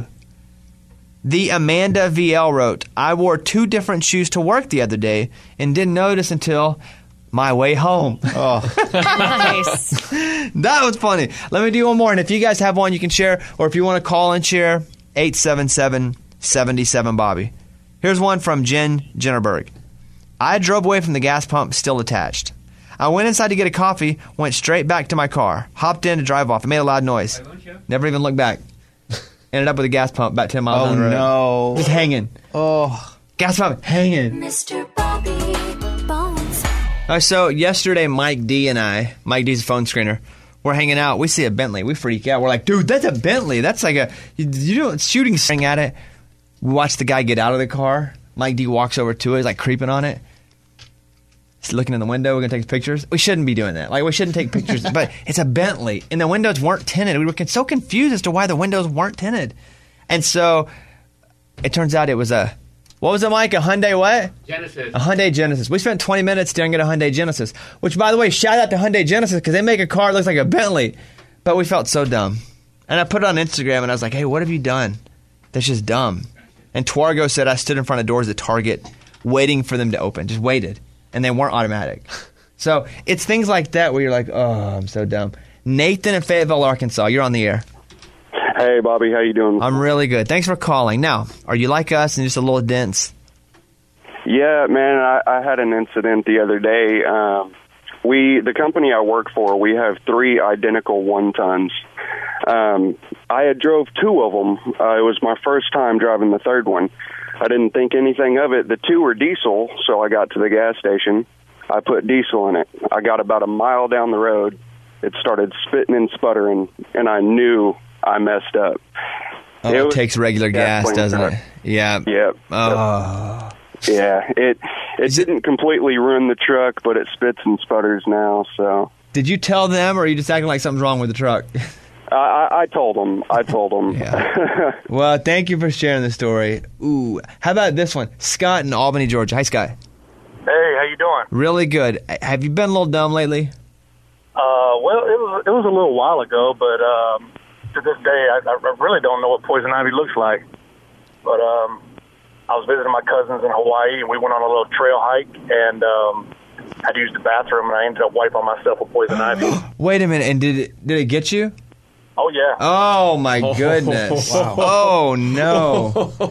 The Amanda V L wrote, I wore two different shoes to work the other day and didn't notice until my way home. Oh, Nice. That was funny. Let me do one more. And if you guys have one you can share, or if you want to call and share, eight seven seven, seven seven Bobby. Here's one from Jen Jennerberg. I drove away from the gas pump still attached. I went inside to get a coffee, went straight back to my car, hopped in to drive off. It made a loud noise. Never even looked back. Ended up with a gas pump about ten miles oh down the road. no. Just hanging. Oh. Gas pump hanging. Mister Bobby Bones. All right, so yesterday, Mike D and I, Mike D's a phone screener, we're hanging out. We see a Bentley. We freak out. We're like, dude, that's a Bentley. That's like a, you, you know, shooting string at it. We watch the guy get out of the car. Mike D walks over to it. He's like creeping on it. He's looking in the window. We're going to take pictures. We shouldn't be doing that. Like, we shouldn't take pictures. But it's a Bentley. And the windows weren't tinted. We were so confused as to why the windows weren't tinted. And so it turns out it was a, what was it, Mike? A Hyundai what? Genesis. A Hyundai Genesis. We spent twenty minutes staring at a Hyundai Genesis, which, by the way, shout out to Hyundai Genesis because they make a car that looks like a Bentley. But we felt so dumb. And I put it on Instagram, and I was like, hey, what have you done? That's just dumb. And Twargo said I stood in front of doors at Target waiting for them to open. Just waited. And they weren't automatic. So it's things like that where you're like, oh, I'm so dumb. Nathan in Fayetteville, Arkansas, you're on the air. Hey, Bobby, how you doing? I'm really good. Thanks for calling. Now, are you like us and just a little dense? Yeah, man, I, I had an incident the other day. Um, we, the company I work for, we have three identical one-tons. Um, I had drove two of them. Uh, it was my first time driving the third one. I didn't think anything of it. The two were diesel, so I got to the gas station. I put diesel in it. I got about a mile down the road. It started spitting and sputtering, and I knew I messed up. Oh, it, it takes regular gas, doesn't it? Yeah. Yep. Oh. Yeah. It it didn't completely ruin the truck, but it spits and sputters now. So. Did you tell them, or are you just acting like something's wrong with the truck? I, I, I told them. I told them. Yeah. Well, thank you for sharing the story. Ooh, how about this one? Scott in Albany, Georgia. Hi, Scott. Hey, how you doing? Really good. Have you been a little dumb lately? Uh, well, it was it was a little while ago, but um, to this day, I, I really don't know what poison ivy looks like. But um, I was visiting my cousins in Hawaii, and we went on a little trail hike, and um, I'd used the bathroom, and I ended up wiping myself with poison ivy. Wait a minute, and did it did it get you? Oh, yeah. Oh, my goodness. Wow. Oh, no.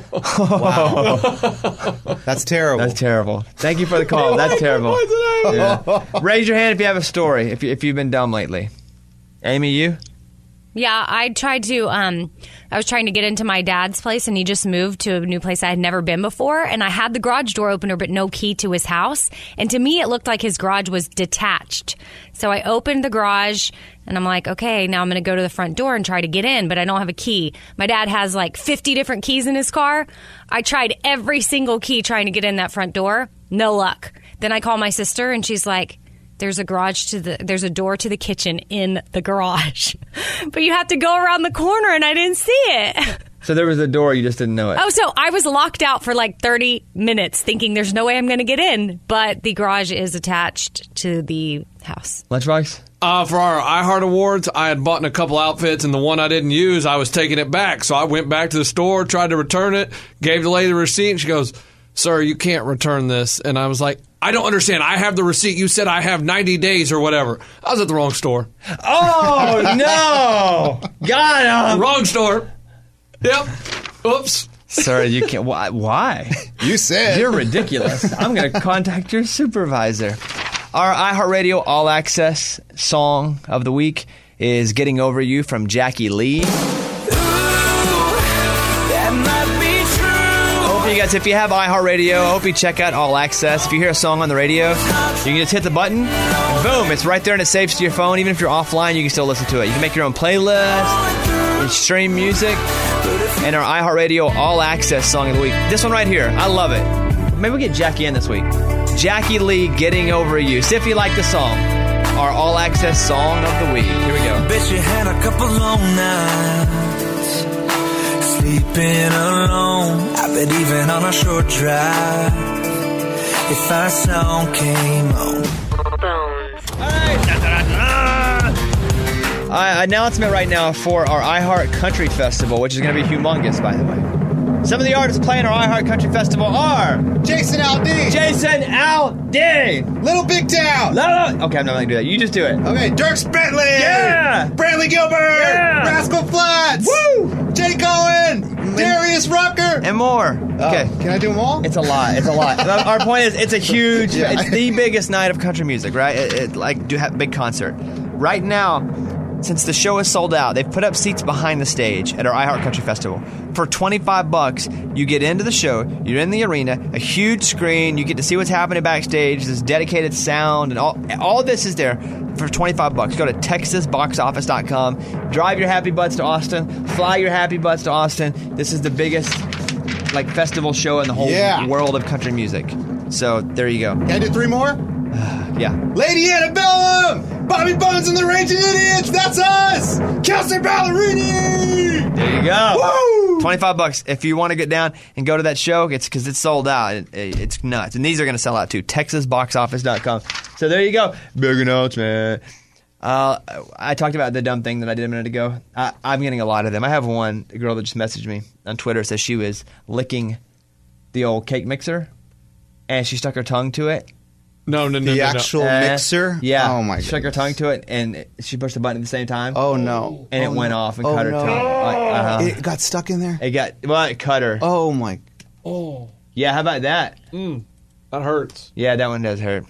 Wow. That's terrible. That's terrible. Thank you for the call. That's terrible. Yeah. Raise your hand if you have a story, if, you, if you've been dumb lately. Amy, you? Yeah, I tried to, um, I was trying to get into my dad's place, and he just moved to a new place I had never been before, and I had the garage door opener but no key to his house, and to me it looked like his garage was detached. So I opened the garage, and I'm like, okay, now I'm going to go to the front door and try to get in, but I don't have a key. My dad has like fifty different keys in his car. I tried every single key trying to get in that front door. No luck. Then I call my sister, and she's like, There's a garage to the, there's a door to the kitchen in the garage. But you have to go around the corner, and I didn't see it. So there was a door, you just didn't know it. Oh, so I was locked out for like thirty minutes thinking there's no way I'm going to get in. But the garage is attached to the house. Lunchbox? Uh, for our iHeart Awards, I had bought a couple outfits, and the one I didn't use, I was taking it back. So I went back to the store, tried to return it, gave the lady the receipt, and she goes, sir, you can't return this. And I was like, I don't understand. I have the receipt. You said I have ninety days or whatever. I was at the wrong store. Oh, no. Got him. Wrong store. Yep. Oops. Sir, you can't. Why? Why? You said. You're ridiculous. I'm going to contact your supervisor. Our iHeartRadio All Access song of the week is Getting Over You from Jackie Lee. You guys, if you have iHeartRadio, I hope you check out All Access. If you hear a song on the radio, you can just hit the button, and boom, it's right there, and it saves to your phone. Even if you're offline, you can still listen to it. You can make your own playlist, you can stream music, and our iHeartRadio All Access song of the week. This one right here, I love it. Maybe we'll get Jackie in this week. Jackie Lee, Getting Over You. See if you like the song. Our All Access song of the week. Here we go. Bet you had a couple long nights sleeping alone. I bet even on a short drive, if our song came on. Uh, announcement right now for our iHeart Country Festival, which is going to be humongous, by the way. Some of the artists playing our iHeart Country Festival are Jason Aldean, Jason Aldean, Little Big Town. Little, okay, I'm not going to do that. You just do it. Okay, Dierks Bentley. Yeah. Brantley Gilbert. Yeah. Rascal Flatts. Woo. Jay Cohen. Darius Rucker. And more. Okay. Uh, can I do them all? It's a lot. It's a lot. Our point is, it's a huge, Yeah. it's the biggest night of country music, right? It, it like, do have a big concert. Right now, since the show is sold out, they've put up seats behind the stage at our iHeart Country Festival. For twenty-five bucks, you get into the show, you're in the arena, a huge screen, you get to see what's happening backstage, this dedicated sound, and all all of this is there for twenty-five bucks. Go to texas box office dot com, drive your happy butts to Austin, fly your happy butts to Austin. This is the biggest like festival show in the whole Yeah. world of country music. So there you go. Can I do three more? Yeah. Lady Antebellum, Bobby Bones and the Raging Idiots, that's us! Kelsey Ballerini! There you go. Woo! twenty-five bucks. If you want to get down and go to that show, it's because it's sold out. It, it, it's nuts. And these are going to sell out too. texas box office dot com. So there you go. Big announcement. Uh, I talked about the dumb thing that I did a minute ago. I, I'm getting a lot of them. I have one a girl that just messaged me on Twitter, says she was licking the old cake mixer and she stuck her tongue to it. No, no, no, The no, actual no. Uh, mixer? Yeah. Oh, my She stuck her tongue to it and she pushed the button at the same time. Oh, no. And oh, it went no. off and oh, cut her no. tongue. Like, uh-huh. It got stuck in there? It got, well, it cut her. Oh, my. Oh. Yeah, how about that? Mm, that hurts. Yeah, that one does hurt.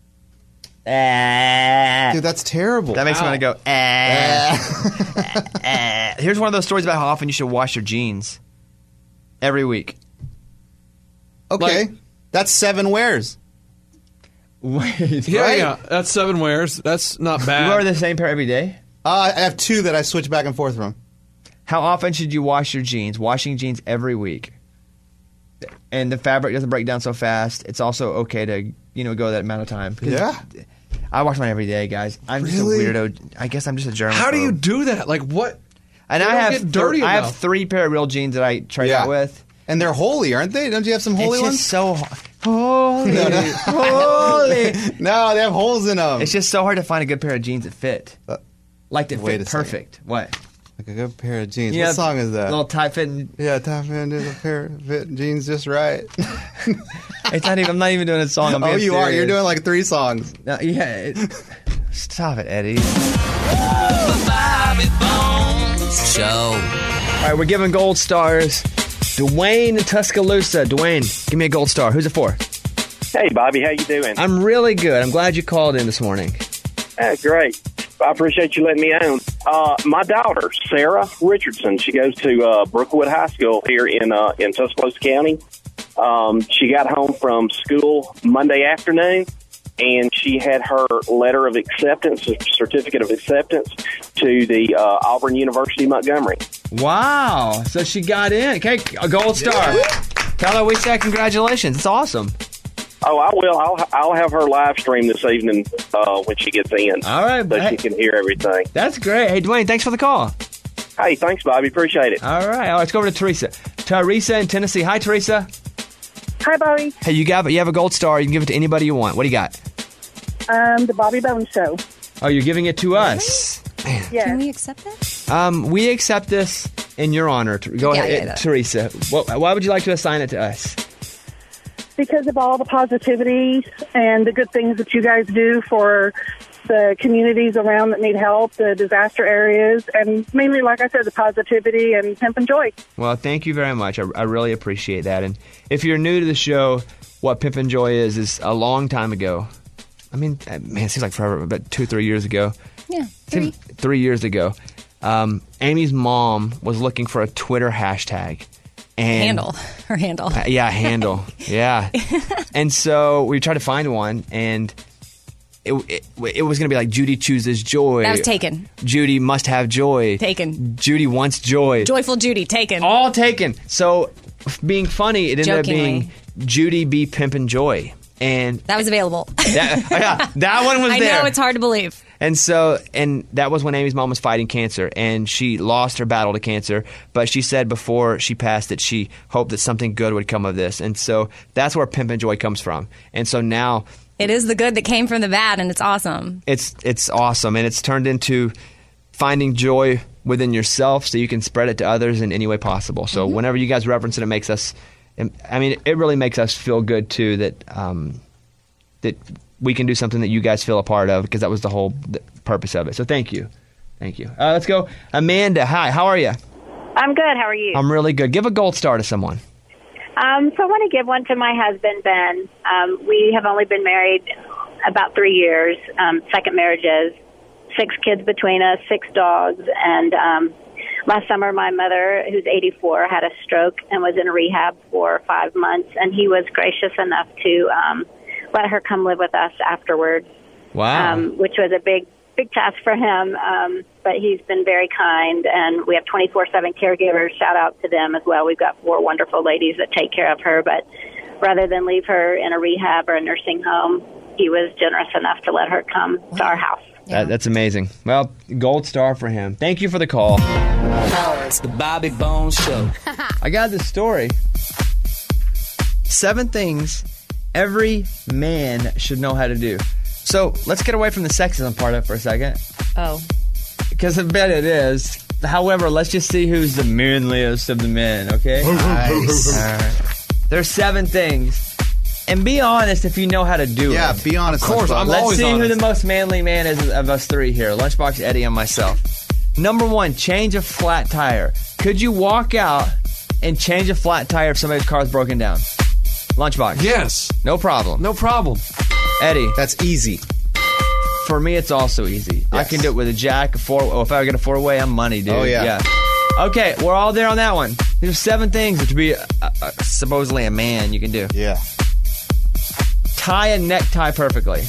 Ah. Dude, that's terrible. That makes me want to go, ah. Ah. Here's one of those stories about how often you should wash your jeans. Every week. Okay. Like- that's seven wears. Wait, Yeah, Right? yeah. That's seven wears. That's not you bad. wear the same pair every day? Uh, I have two that I switch back and forth from. How often should you wash your jeans? Washing jeans every week. And the fabric doesn't break down so fast. It's also okay to, you know, go that amount of time. 'Cause Yeah. I wash mine every day, guys. I'm Really? just a weirdo. I guess I'm just a germaphobe. How do you do that? Like what? And They I don't have get dirty th- I have enough. three pair of real jeans that I trade Yeah. out with. And they're holy, aren't they? Don't you have some holy it's ones? just so ho- holy, No, no. holy. No, they have holes in them. It's just so hard to find a good pair of jeans that fit. Uh, Like that wait fit a second. perfect. What? like a good pair of jeans. Yeah, What song is that? Little tight fitting. Yeah, time man is a pair of fit jeans just right. It's not even. I'm not even doing a song. I'm oh, being you are. You're serious. doing like three songs. No, yeah. It, stop it, Eddie. Show. All right, we're giving gold stars. Dwayne in Tuscaloosa. Dwayne, give me a gold star. Who's it for? Hey, Bobby, how you doing? I'm really good. I'm glad you called in this morning. Uh, great. I appreciate you letting me on. Uh, my daughter, Sarah Richardson, she goes to uh, Brookwood High School here in uh, in Tuscaloosa County. Um, she got home from school Monday afternoon, and she had her letter of acceptance, certificate of acceptance, to the uh, Auburn University Montgomery. Wow. So she got in. Okay, a gold star. Yeah. Tell her we said congratulations. It's awesome. Oh, I will. I'll I'll have her live stream this evening uh, when she gets in. All right. So hey, she can hear everything. That's great. Hey, Dwayne, thanks for the call. Hey, thanks, Bobby. Appreciate it. All right. All right, let's go over to Teresa. Teresa in Tennessee. Hi, Teresa. Hi, Bobby. Hey, you got you have a gold star. You can give it to anybody you want. What do you got? Um, the Bobby Bones Show. Oh, you're giving it to us. Man. Yeah. Can we accept that? Um, we accept this in your honor. Go Yeah, ahead, yeah, yeah. Teresa. What, why would you like to assign it to us? Because of all the positivity and the good things that you guys do for the communities around that need help, the disaster areas, and mainly, like I said, the positivity and Pimp and Joy. Well, thank you very much. I, I really appreciate that. And if you're new to the show, what Pimp and Joy is, is a long time ago. I mean, man, it seems like forever, but two, three years ago. Yeah, three. Three years ago. Um, Amy's mom was looking for a Twitter hashtag. And, handle. Her handle. Uh, yeah, handle. Yeah. And so we tried to find one, and it it, it was going to be like Judy chooses joy. That was taken. Judy must have joy. Taken. Judy wants joy. Joyful Judy, taken. All taken. So being funny, it ended Jokingly. up being Judy be Pimpin' Joy. And that was available. That, yeah, that one was I there. know, it's hard to believe. And so, and that was when Amy's mom was fighting cancer, and she lost her battle to cancer. But she said before she passed that she hoped that something good would come of this. And so that's where Pimp and Joy comes from. And so now It is the good that came from the bad, and it's awesome. it's it's awesome, and it's turned into finding joy within yourself so you can spread it to others in any way possible. So Mm-hmm. whenever you guys reference it, it makes us. I mean, it really makes us feel good too that um, that we can do something that you guys feel a part of, because that was the whole the purpose of it. So thank you, thank you. Uh, let's go, Amanda. Hi, how are you? I'm good. How are you? I'm really good. Give a gold star to someone. Um, so I want to give one to my husband, Ben. Um, we have only been married about three years, um, second marriages, six kids between us, six dogs, and um, last summer my mother, who's eighty-four, had a stroke and was in rehab for five months, and he was gracious enough to um, let her come live with us afterwards. Wow. Um, which was a big, big task for him, um, but he's been very kind, and we have twenty-four seven caregivers. Shout out to them as well. We've got four wonderful ladies that take care of her, but rather than leave her in a rehab or a nursing home, he was generous enough to let her come to our house. That, that's amazing. Well, gold star for him. Thank you for the call. It's the Bobby Bones Show. I got this story. Seven things every man should know how to do. So let's get away from the sexism part of it for a second, Oh. because I bet it is. However, let's just see who's the manliest of the men, okay? Nice. All right. There's seven things. And be honest if you know how to do Yeah, it. be honest, Of course, Lunchbox. I'm Let's always see honest. who the most manly man is of us three here. Lunchbox, Eddie, and myself. Number one, change a flat tire. Could you walk out and change a flat tire if somebody's car's broken down? Lunchbox. Yes. No problem. No problem. Eddie. That's easy. For me, it's also easy. I can do it with a jack, a four. Oh, if I get a four-way, I'm money, dude. Oh, yeah. Okay, we're all there on that one. There's seven things that to be uh, uh, supposedly a man you can do. Yeah. Tie a necktie perfectly.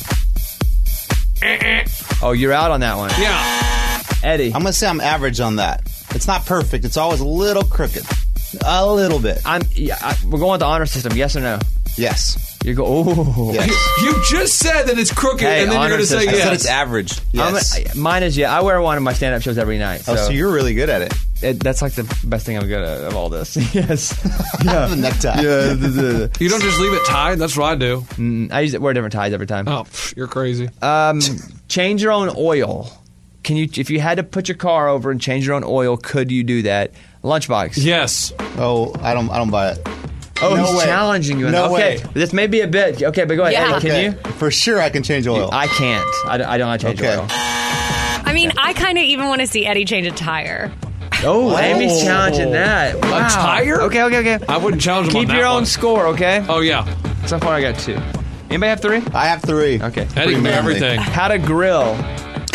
Oh, you're out on that one. Yeah. Eddie. I'm going to say I'm average on that. It's not perfect. It's always a little crooked. A little bit. I'm. Yeah, I, we're going with the honor system. Yes or no? Yes. You go. Oh. Yes. You just said that it's crooked, Hey, and then you're honor going to say system. I yes. said it's average. Yes. I'm a- mine is yeah. I wear one of my stand-up shows every night. So, oh, so you're really good at it. it, that's like the best thing I'm good at of all this. Yes. Yeah. The necktie. Yeah. the- the- You don't just leave it tied? That's what I do. Mm, I use it, wear different ties every time. Oh, pff, you're crazy. Um, change your own oil. Can you, if you had to put your car over and change your own oil, could you do that? Lunchbox. Yes. Oh, I don't. I don't buy it. Oh, No he's way. challenging you. No okay, way. this may be a bit. Okay, but go ahead. Yeah. Eddie, can Okay. you? For sure, I can change oil. I can't. I, don't- I don't know how to change Okay. oil. I mean, I kind of even want to see Eddie change a tire. Oh, Oh. Amy's challenging that. Wow. tire? Okay, okay, okay. I wouldn't challenge him Keep on that your own one. score, okay? Oh, yeah. So far, I got two. Anybody have three? I have three. Okay. Eddie Pretty can do manly. everything. How to grill.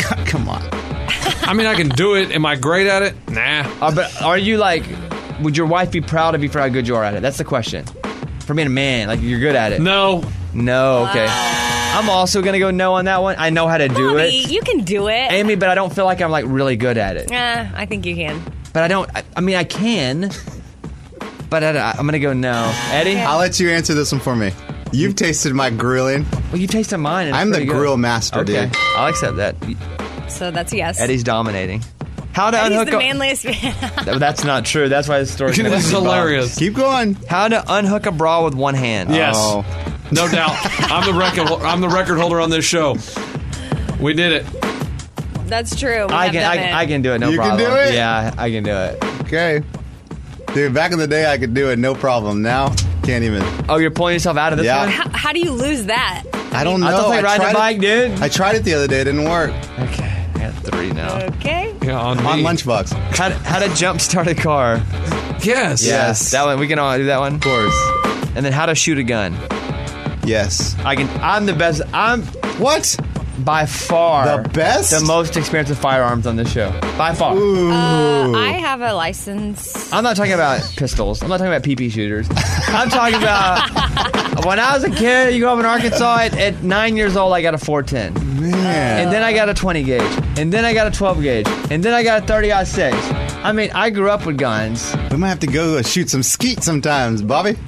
Come on. I mean, I can do it. Am I great at it? Nah. Uh, but are you like, would your wife be proud of you for how good you are at it? That's the question. For being a man, like you're good at it. No. No, okay. I'm also going to go no on that one. I know how to do Bobby, it. you can do it. Amy, but I don't feel like I'm like really good at it. Eh, I think you can. But I don't, I, I mean, I can, but I, I'm going to go no. Eddie? I'll let you answer this one for me. You've tasted my grilling. Well, you tasted mine. And I'm it's the pretty good. grill master, okay. dude. I'll accept that. So that's a yes. Eddie's dominating. How to Eddie's unhook the a... manliest. Th- That's not true. That's why the story's gonna This is be hilarious. Keep going. How to unhook a bra with one hand. Yes. Oh. No doubt. I'm the record. I'm the record holder on this show. We did it. That's true. We I have can. done I, it. I can do it. No You can problem. do it? Yeah, I can do it. Okay. Dude, back in the day, I could do it, no problem. Now, can't even. Oh, you're pulling yourself out of this Yeah. one? How, how do you lose that? I don't know. I thought they ride tried the bike, it, dude. I tried it the other day. It didn't work. Okay, I got three now. Okay. Yeah, on, On me. Lunchbox. How to, how to jump start a car. Yes. Yes. That one. We can all do that one. Of course. And then how to shoot a gun. Yes. I can. I'm the best. I'm What? by far The best? the most experienced with firearms on this show. By far. Ooh. Uh, I have a license. I'm not talking about pistols. I'm not talking about P P shooters. I'm talking about when I was a kid. You go up in Arkansas at, at nine years old. I got a four ten, Man. and then I got a twenty gauge, and then I got a twelve gauge, and then I got a thirty aught six. I mean, I grew up with guns. We might have to go shoot some skeet sometimes, Bobby.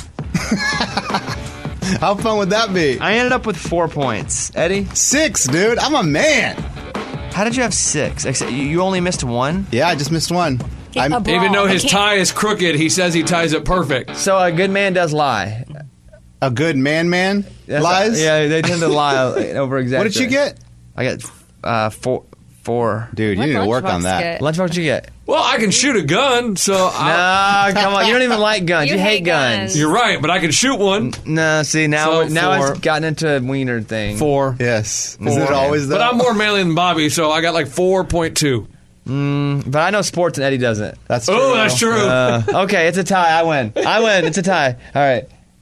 How fun would that be? I ended up with four points. Eddie, Six, dude. I'm a man. how did you have six? Except you you only missed one. Yeah, I just missed one. Yeah, I'm, a brawl. Even though his I can't- tie is crooked, he says he ties it perfect. So a good man does lie. a good man, man. That's- Lies? Yeah, they tend to lie over exaggerate. What did you get? I got uh, four. Four. Dude, you What need to work Lunchbox on that. get? Lunchbox, what'd you get? Well, I can shoot a gun, so I, No, come on. You don't even like guns. You, You hate hate guns. guns. you're right, but I can shoot one. No, see now So now four. it's gotten into a wiener thing. Four. Yes. Isn't it Four. always that? But I'm more manly than Bobby, so I got like four point two. Mm, but I know sports and Eddie doesn't. That's true. Oh, that's true. Uh, okay, it's a tie. I win. I win. It's a tie. All right.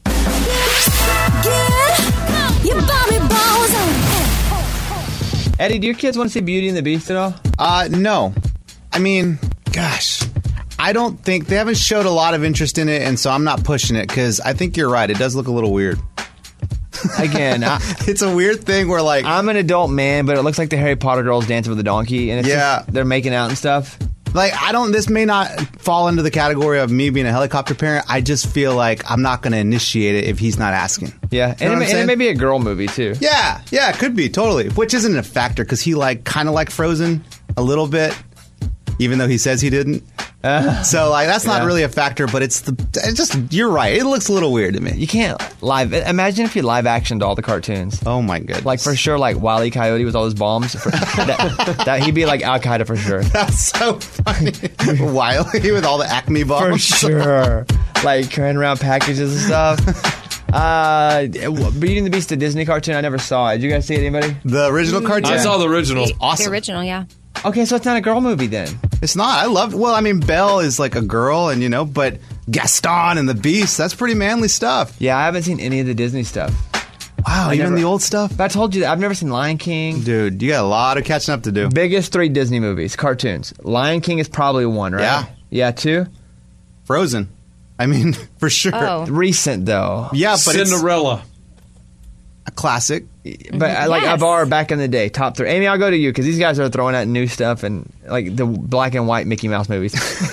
Your Bobby balls on. Eddie, do your kids want to see Beauty and the Beast at all? Uh, no. I mean, gosh. I don't think they haven't showed a lot of interest in it, and so I'm not pushing it because I think you're right. It does look a little weird. Again, I, It's a weird thing where, like, I'm an adult man, but it looks like the Harry Potter girls dancing with a donkey, and it's Yeah. just, they're making out and stuff. like I don't. This may not fall into the category of me being a helicopter parent. I just feel like I'm not going to initiate it if he's not asking. Yeah, You know and, what it, I'm may- and it saying? may be a girl movie too. Yeah, yeah, it could be totally, which isn't a factor because he like kind of like Frozen a little bit, even though he says he didn't. Uh, So like that's not Yeah. really a factor, but it's the it's just you're right. It looks a little weird to me. you can't live. Imagine if you live actioned all the cartoons. Oh my goodness! Like for sure, like Wile E. Coyote with all those bombs. For, that, that he'd be like Al Qaeda for sure. That's so funny. Wiley with all the Acme For bombs. sure. Like carrying around packages and stuff. Uh, Beauty and the Beast, the Disney cartoon, I never saw it. Did you guys see it, anybody? The original cartoon. I saw the original. The, Awesome. the original, yeah. Okay, so it's not a girl movie then. It's not. I love. Well, I mean, Belle is like a girl, and you know, but Gaston and the Beast. That's pretty manly stuff. Yeah, I haven't seen any of the Disney stuff. Wow, I even never- the old stuff. But I told you that I've never seen Lion King. Dude, you got a lot of catching up to do. Biggest three Disney movies, cartoons. Lion King is probably one, right? Yeah. Yeah, two? Frozen. I mean, for sure. Oh. Recent, though. Yeah, but Cinderella. it's a classic. But I like Yes. of our back in the day, top three. Amy, I'll go to you because these guys are throwing out new stuff and like the black and white Mickey Mouse movies.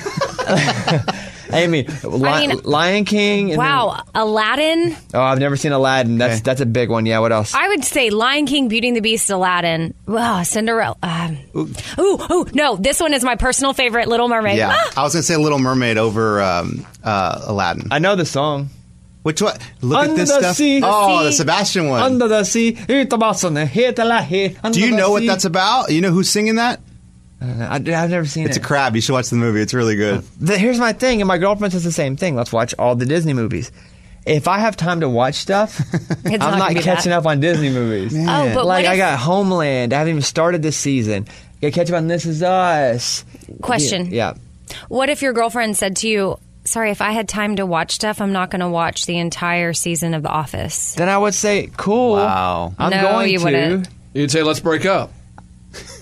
Amy, Li- I mean- Lion King. and Wow, Aladdin. then- oh, I've never seen Aladdin. That's Okay. that's a big one. Yeah. What else? I would say Lion King, Beauty and the Beast, Aladdin. Wow, Cinderella. Um, ooh, ooh, no, this one is my personal favorite, Little Mermaid. Yeah, Ah! I was gonna say Little Mermaid over um, uh, Aladdin. I know the song. Which one? Look Under at this the stuff. sea. oh, The the sea. Sebastian one. Under the sea, ut av vassen, heter la he- under Do you the know what sea. that's about? You know who's singing that? I, I've never seen It's it. a crab. You should watch the movie. It's really good. The- here's my thing, and my girlfriend says the same thing. Let's watch all the Disney movies. If I have time to watch stuff, It's I'm not not gonna be catching that. up on Disney movies. Oh, but like what I if- got Homeland. I haven't even started this season. Got to catch up on This Is Us. Question. Yeah. What if your girlfriend said to you, sorry, if I had time to watch stuff, I'm not going to watch the entire season of The Office? Then I would say, cool. Wow. I'm No, going you to. wouldn't. You'd say, let's break up.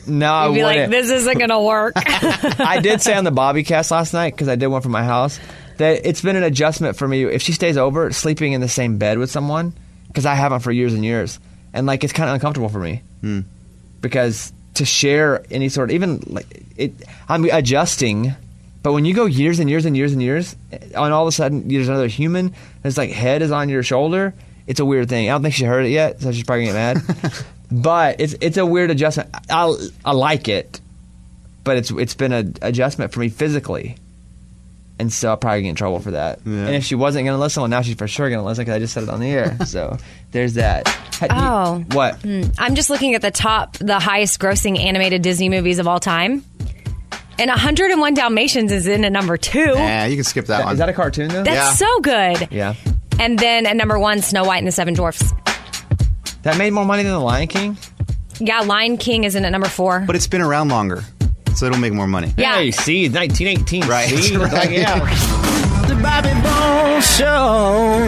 No, I You'd be like, wouldn't. this isn't going to work. I did say on the Bobby cast last night, because I did one from my house, that it's been an adjustment for me. If she stays over, sleeping in the same bed with someone, because I haven't for years and years, and like it's kind of uncomfortable for me. Hmm. Because to share any sort of, even like it, I'm adjusting, but when you go years and years and years and years, and all of a sudden there's another human, and it's like head is on your shoulder, it's a weird thing. I don't think she heard it yet, so she's probably gonna get mad. But it's it's a weird adjustment. I I like it, but it's it's been an adjustment for me physically, and so I'll probably get in trouble for that. Yeah. And if she wasn't gonna listen, well, now she's for sure gonna listen because I just said it on the air. So there's that. Oh. What? Hmm. I'm just looking at the top, the highest grossing animated Disney movies of all time. And one oh one Dalmatians is in at number two. Yeah, you can skip that one. Is that a cartoon, though? That's Yeah. so good. Yeah. And then at number one, Snow White and the Seven Dwarfs. That made more money than The Lion King? Yeah, Lion King is in at number four. But it's been around longer, so it'll make more money. Yeah. Hey, see, nineteen eighteen. Right. See? Right. Like, yeah. The Bobby Bones Show.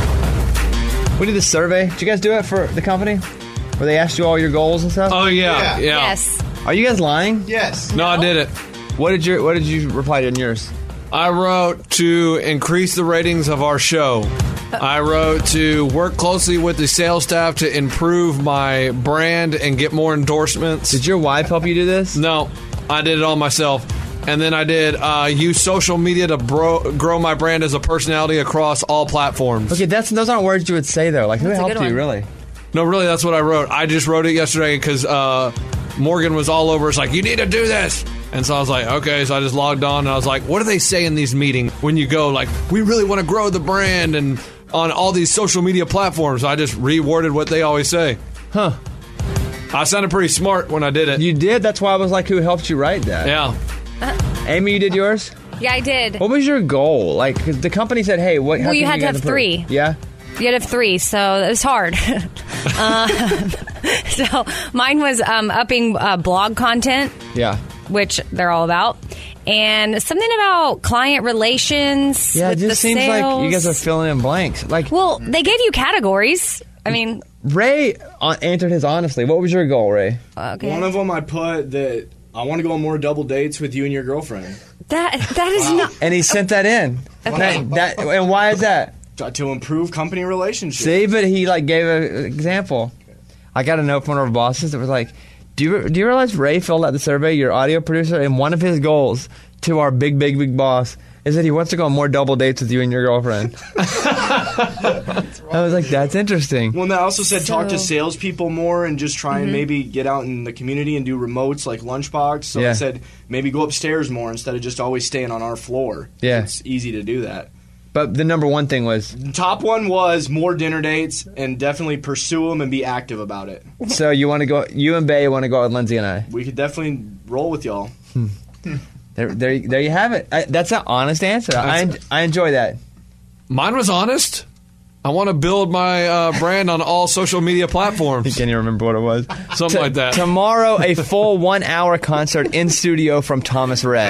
We did this survey. Did you guys do it for the company? Where they asked you all your goals and stuff? Oh, yeah. Yeah. Yeah. Yes. Are you guys lying? Yes. No, I did it. What did you What did you reply to in yours? I wrote to increase the ratings of our show. I wrote to work closely with the sales staff to improve my brand and get more endorsements. Did your wife help you do this? No, I did it all myself. And then I did uh, use social media to bro- grow my brand as a personality across all platforms. Okay, that's those aren't words you would say though. Like who That's a helped good you one. really? No, really, that's what I wrote. I just wrote it yesterday because uh, Morgan was all over. It's like, you need to do this. And so I was like, okay. So I just logged on and I was like, what do they say in these meetings when you go, like, we really want to grow the brand and on all these social media platforms? I just reworded what they always say. Huh. I sounded pretty smart when I did it. You did? That's why I was like, who helped you write that? Yeah. Amy, you did yours? Yeah, I did. What was your goal? Like, 'cause the company said, hey, what? how Well, you can had to guys have improve? three. Yeah? You had to have three, so it was hard. um, so mine was um, upping uh, blog content, Yeah. which they're all about, and something about client relations. Yeah, it with just the seems sales. like you guys are filling in blanks. Like, Well, they gave you categories. I mean, Ray uh, answered his honestly. What was your goal, Ray? okay. One of them I put that I want to go on more double dates with you and your girlfriend. that that is not. And he sent that in. That, that, and why is that? To improve company relationships. See, but he like gave an example. I got a note from one of our bosses that was like, "Do you do you realize Ray filled out the survey, your audio producer, and one of his goals to our big, big, big boss is that he wants to go on more double dates with you and your girlfriend." I was like, "That's interesting." Well, and they also said talk to So- salespeople more and just try and maybe get out in the community and do remotes like Lunchbox. So Yeah. I said maybe go upstairs more instead of just always staying on our floor. Yeah. It's easy to do that. But the number one thing was, Top one was more dinner dates and definitely pursue them and be active about it. so you want to go? You and Bay want to go out with Lindsay and I. We could definitely roll with y'all. There, there, there you have it. I, that's an honest answer. I, en- I enjoy that. Mine was honest. I want to build my uh, brand on all social media platforms. You can't even remember what it was. Something T- like that. Tomorrow, a full one-hour concert in studio from Thomas Rhett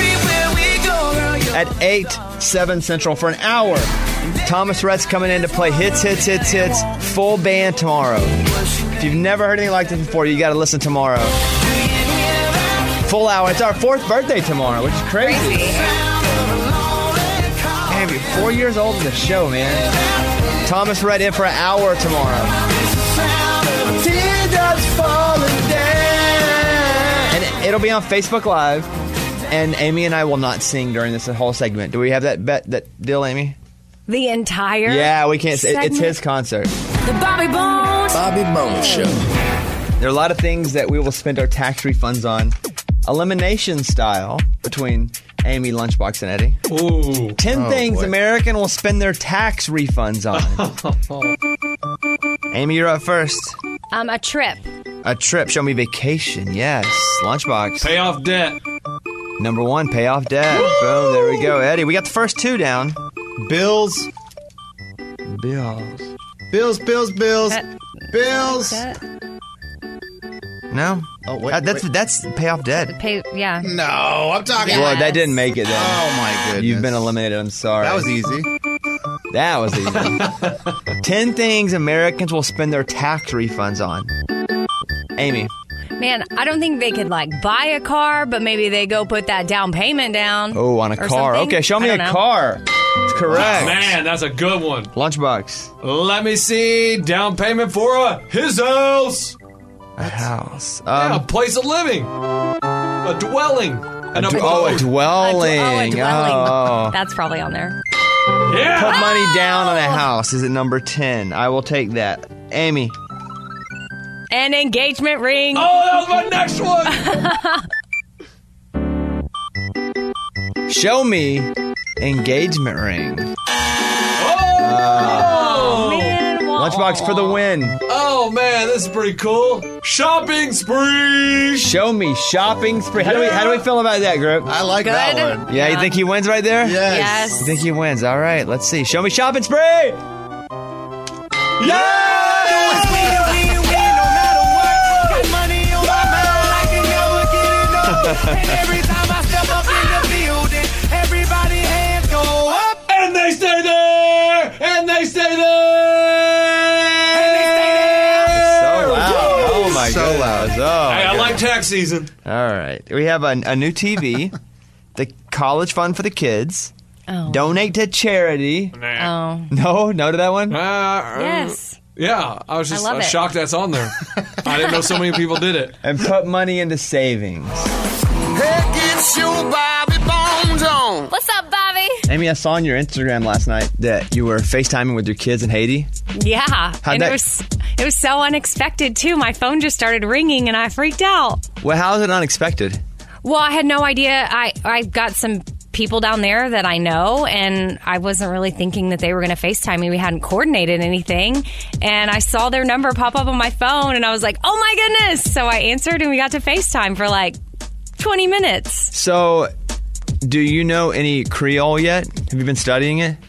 at eight, seven Central for an hour. Thomas Rhett's coming in to play hits, hits, hits, hits. Full band tomorrow. If you've never heard anything like this before, you got to listen tomorrow. Full hour. It's our fourth birthday tomorrow, which is crazy. Man, we're four years old in the show, man. Thomas Rhett in for an hour tomorrow. Teardrops falling down. And it'll be on Facebook Live. And Amy and I will not sing during this whole segment. Do we have that bet, that deal, Amy? The entire Yeah, we can't. It, it's segment? his concert. The Bobby Bones. Bobby Bones Show. There are a lot of things that we will spend our tax refunds on, elimination style, between Amy, Lunchbox, and Eddie. Ooh. Ten Oh, things boy. American will spend their tax refunds on. Amy, you're up first. Um, a trip. A trip. Show me vacation. Yes. Lunchbox. Pay off debt. Number one, pay off debt. Boom. There we go. Eddie, we got the first two down. Bills. Bills. Bills, bills, bills. That- Bills. That, No. Oh, wait, Uh, that's wait. that's pay off debt. pay, yeah. No, I'm talking. Well, that didn't make it then. Oh my goodness. You've been eliminated. I'm sorry. That was easy. That was easy. Ten things Americans will spend their tax refunds on. Amy. Man, I don't think they could like buy a car, but maybe they go put that down payment down. Oh, on a or car. something. Okay, show me I a don't know. car. It's correct. Man, that's a good one. Lunchbox. Let me see. Down payment for a his house. A house. yeah, a Um, place of living. A dwelling. a An d- abode. oh, a dwelling. Oh, a dwelling. Oh. That's probably on there. Yeah. Put money down on a house is at number ten. I will take that. Amy. An engagement ring. Oh, that was my next one. Show me engagement ring. Oh, man. Lunchbox for the win. Oh man, this is pretty cool. Shopping spree. Show me shopping spree. How do we how do we feel about that, group? I like Good. that one. Yeah, you think he wins right there? Yes. Yes. You think he wins? All right, let's see. Show me shopping spree. Yeah! Every time I step up in the building, everybody hands go up. And they stay there. And they stay there. And they stay there. So loud. Oh my So goodness. loud. Oh, Hey, my I like goodness. tax season. All right. We have a, a new T V, the College Fund for the Kids. Oh. Donate to charity. Oh. No, no to that one? Uh, Yes. Yeah, I was just I love uh, it. shocked that's on there. I didn't know so many people did it. And put money into savings. Hey, get your Bobby Bones on. What's up, Bobby? Amy, I saw on your Instagram last night that you were FaceTiming with your kids in Haiti. Yeah. How'd and that- it was it was so unexpected too. My phone just started ringing and I freaked out. Well, how is it unexpected? Well, I had no idea. I I got some people down there that I know, and I wasn't really thinking that they were going to FaceTime me. We hadn't coordinated anything, and I saw their number pop up on my phone, and I was like, "Oh my goodness!" So I answered, and we got to FaceTime for like twenty minutes. So, do you know any Creole yet? Have you been studying it?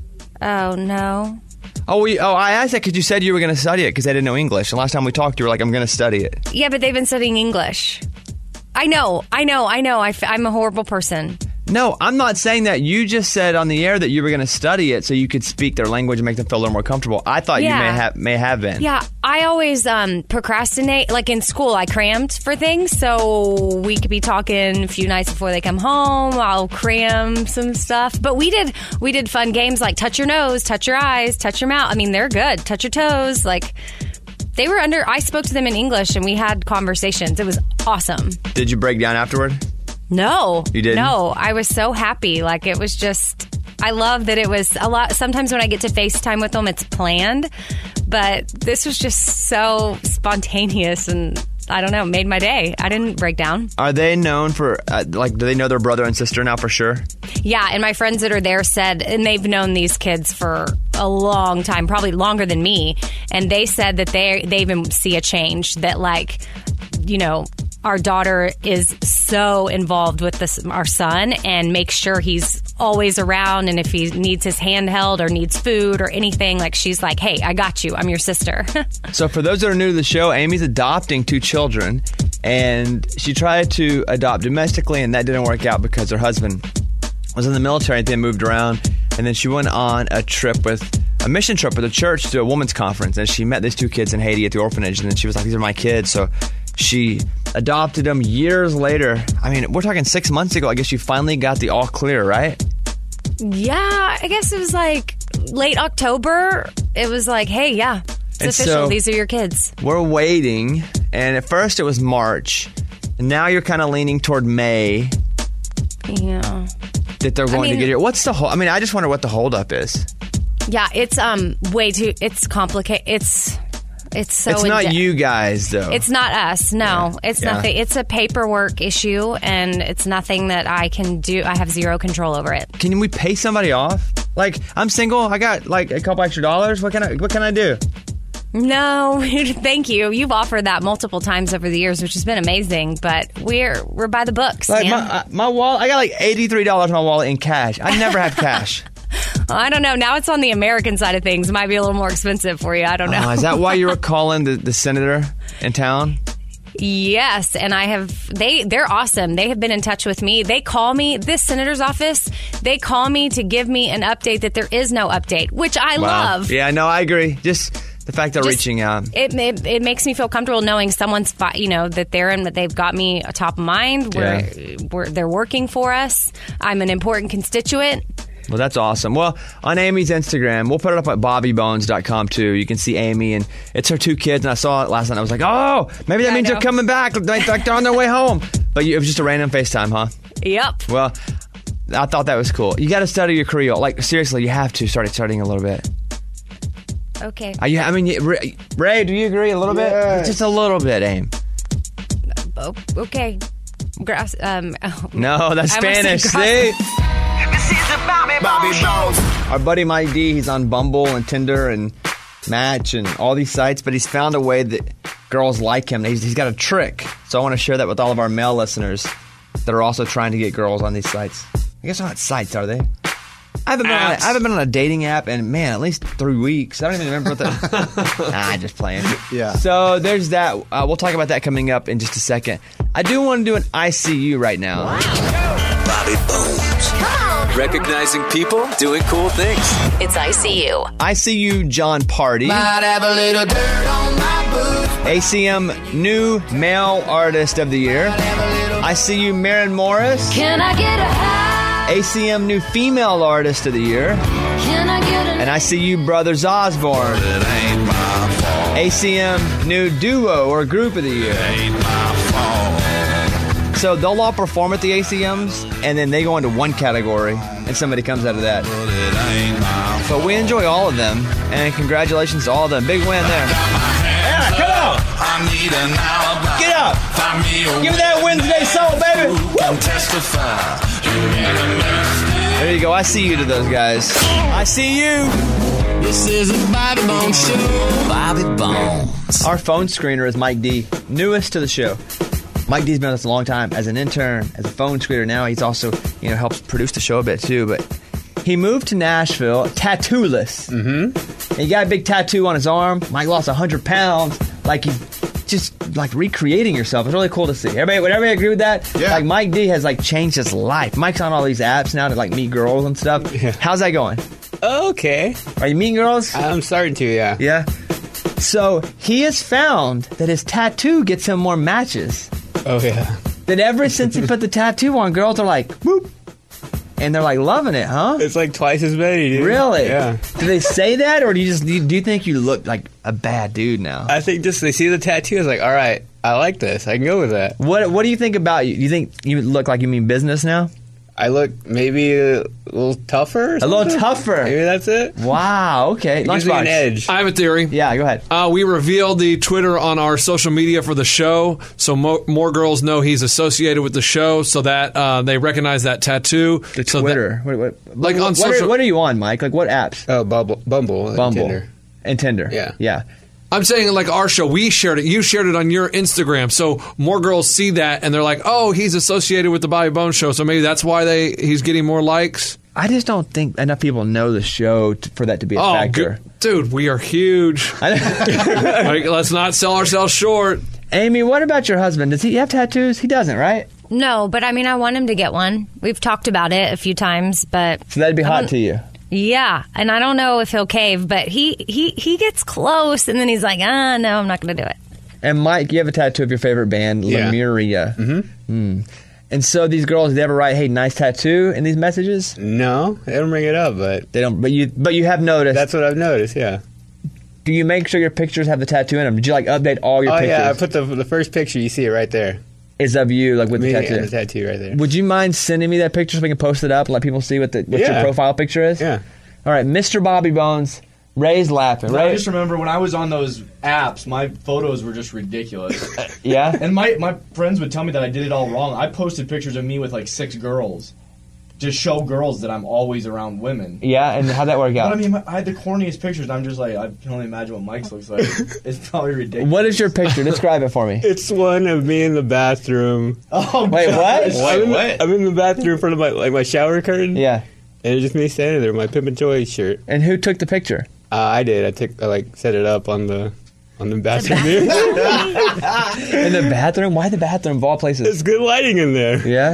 Oh no. Oh, we, oh, I asked that because you said you were going to study it because I didn't know English. And last time we talked, you were like, "I'm going to study it." Yeah, but they've been studying English. I know, I know, I know. I f- I'm a horrible person. No, I'm not saying that. You just said on the air that you were going to study it so you could speak their language and make them feel a little more comfortable. I thought Yeah. you may have may have been. Yeah, I always um, procrastinate. Like in school, I crammed for things, so we could be talking a few nights before they come home. I'll cram some stuff. But we did we did fun games like touch your nose, touch your eyes, touch your mouth. I mean, they're good. Touch your toes. Like they were under. I spoke to them in English, and we had conversations. It was awesome. Did you break down afterward? No. You didn't? No, I was so happy. Like, it was just, I love that it was a lot. Sometimes when I get to FaceTime with them, it's planned, but this was just so spontaneous and I don't know, made my day. I didn't break down. Are they known for, uh, like, do they know their brother and sister now for sure? Yeah, and my friends that are there said, and they've known these kids for a long time, probably longer than me, and they said that they they even see a change, that, like, you know, our daughter is so involved with this, our son, and makes sure he's always around. And if he needs his hand held or needs food or anything, like she's like, "Hey, I got you. I'm your sister." So for those that are new to the show, Amy's adopting two children, and she tried to adopt domestically, and that didn't work out because her husband was in the military and then moved around. And then she went on a trip with a mission trip with a church to a women's conference, and she met these two kids in Haiti at the orphanage, and then she was like, "These are my kids." So she adopted them years later. I mean, we're talking six months ago. I guess you finally got the all clear, right? Yeah, I guess it was like late October. It was like, "Hey, yeah, it's And official. so- These are your kids." We're waiting, and at first it was March, and now you're kind of leaning toward May Yeah. that they're going mean- to get here. What's the whole? I mean, I just wonder what the holdup is. Yeah, it's um way too. It's complicated. It's it's so. it's not in-depth. you guys, though. It's not us. No, it's Yeah. nothing. It's a paperwork issue, and it's nothing that I can do. I have zero control over it. Can we pay somebody off? Like, I'm single. I got like a couple extra dollars. What can I? What can I do? No, thank you. You've offered that multiple times over the years, which has been amazing. But we're we're by the books. Like man. my uh, my wallet. I got like eighty-three dollars in my wallet in cash. I never have cash. I don't know. Now it's on the American side of things. It might be a little more expensive for you. I don't know. Uh, is that why you were calling the, the senator in town? Yes, and I have they they're awesome. They have been in touch with me. They call me, this senator's office, they call me to give me an update that there is no update, which I Wow. love. Yeah, no, I agree. Just The fact they're Just- reaching out. It, it it makes me feel comfortable knowing someone's fi- you know that they're in that they've got me top of mind. We're, we're they're working for us. I'm an important constituent. Well, that's awesome. Well, on Amy's Instagram, we'll put it up at bobby bones dot com too. You can see Amy, and it's her two kids. And I saw it last night. I was like, oh, maybe that Yeah, I means they're know. coming back. Like, like they're on their way home. But you, it was just a random FaceTime, huh? Yep. Well, I thought that was cool. You got to study your Creole. Like, seriously, you have to start studying a little bit. Okay. Are you, I mean, you- Ray, Ray, do you agree a little Yes. bit? Just a little bit, Aim. Oh, okay. Grass. Um. oh. No, that's I almost Spanish. said grass- See? Our buddy Mike D, he's on Bumble and Tinder and Match and all these sites, but he's found a way that girls like him. He's, he's got a trick. So I want to share that with all of our male listeners that are also trying to get girls on these sites. I guess they're not sites, are they? I haven't, been on a, I haven't been on a dating app in, man, at least three weeks. I don't even remember what the... nah, just playing. Yeah. So there's that. Uh, we'll talk about that coming up in just a second. I do want to do an I C U right now. Bobby Bones. Recognizing people doing cool things. It's I C U. I C U John Party. Might have a little dirt on my boots. A C M New Male Artist of the Year. I C U Maren Morris. Can I get a high? A C M New Female Artist of the Year. Can I get a And I C U Brothers Osborne. A C M New Duo or Group of the Year. So they'll all perform at the A C Ms, and then they go into one category, and somebody comes out of that. But we enjoy all of them, and congratulations to all of them. Big win there. Yeah, come on! Get up! Give me that Wednesday soul, baby! Woo! There you go. I see you to those guys. I see you. This is a Bobby Bones show. Bobby Bones. Our phone screener is Mike D, newest to the show. Mike D's been with us a long time as an intern, as a phone screener. Now he's also, you know, helps produce the show a bit too. But he moved to Nashville, tattooless. Mm-hmm. He got a big tattoo on his arm. Mike lost one hundred pounds. Like he's just like recreating yourself. It's really cool to see. Everybody, would everybody agree with that? Yeah. Like Mike D has like changed his life. Mike's on all these apps now to like meet girls and stuff. Yeah. How's that going? Okay. Are you meeting girls? I'm starting to, yeah. Yeah. So he has found that his tattoo gets him more matches. Oh, yeah. That ever since he put the tattoo on, girls are like, whoop. And they're like loving it, huh? It's like twice as many, dude. Really? Yeah. Do they say that, or do you just do you, do you think you look like a bad dude now? I think just they see the tattoo, it's like, all right, I like this. I can go with that. What What do you think about you? Do you think you look like you mean business now? I look maybe a little tougher or A something? little tougher. Maybe that's it. Wow. Okay. It gives me an Lunchbox. edge. I have a theory. Yeah. Go ahead. Uh, we revealed the Twitter on our social media for the show, so mo- more girls know he's associated with the show, so that uh, they recognize that tattoo. The so Twitter. What, what, Like what, on what social- Are, what are you on, Mike? Like what apps? Oh, Bumble. Bumble. and Bumble Tinder. and Tinder. Yeah. Yeah. I'm saying like our show, we shared it. You shared it on your Instagram, so more girls see that and they're like, "Oh, he's associated with the Bobby Bones show," so maybe that's why they he's getting more likes. I just don't think enough people know the show t- for that to be a Oh, factor. good. Dude, we are huge. Like, let's not sell ourselves short. Amy, what about your husband? Does he have tattoos? He doesn't, right? No, but I mean, I want him to get one. We've talked about it a few times, but So that'd be I hot don't- to you. Yeah, and I don't know if he'll cave, but he he he gets close, and then he's like, ah, no, I'm not going to do it. And Mike, you have a tattoo of your favorite band, Yeah. Lemuria. Mm-hmm. And so these girls, they ever write, "Hey, nice tattoo" in these messages? No, they don't bring it up, but They don't. But you, but you have noticed. that's what I've noticed, yeah. Do you make sure your pictures have the tattoo in them? Did you like update all your Oh, pictures? yeah, I put the the first picture, you see it right there. Is of you, like with Me the tattoo. and the tattoo right there. Would you mind sending me that picture so we can post it up and let people see what the what your Yeah. profile picture is? Yeah. All right, Mister Bobby Bones. Ray's laughing. I Ray, just remember when I was on those apps, my photos were just ridiculous. yeah. And my, my friends would tell me that I did it all wrong. I posted pictures of me with like six girls. Just show girls that I'm always around women. Yeah, and how'd that work out? But I mean, my- I had the corniest pictures, and I'm just like, I can only imagine what Mike's looks like. It's probably ridiculous. What is your picture? Describe it for me. It's one of me in the bathroom. Oh, Wait, what? gosh. I'm, in the, I'm in the bathroom in front of my like my shower curtain. Yeah. And it's just me standing there with my Pimpin' Joy shirt. And who took the picture? Uh, I did. I took. I like set it up on the on the bathroom mirror. In the bathroom? Why the bathroom of all places? It's good lighting in there. Yeah.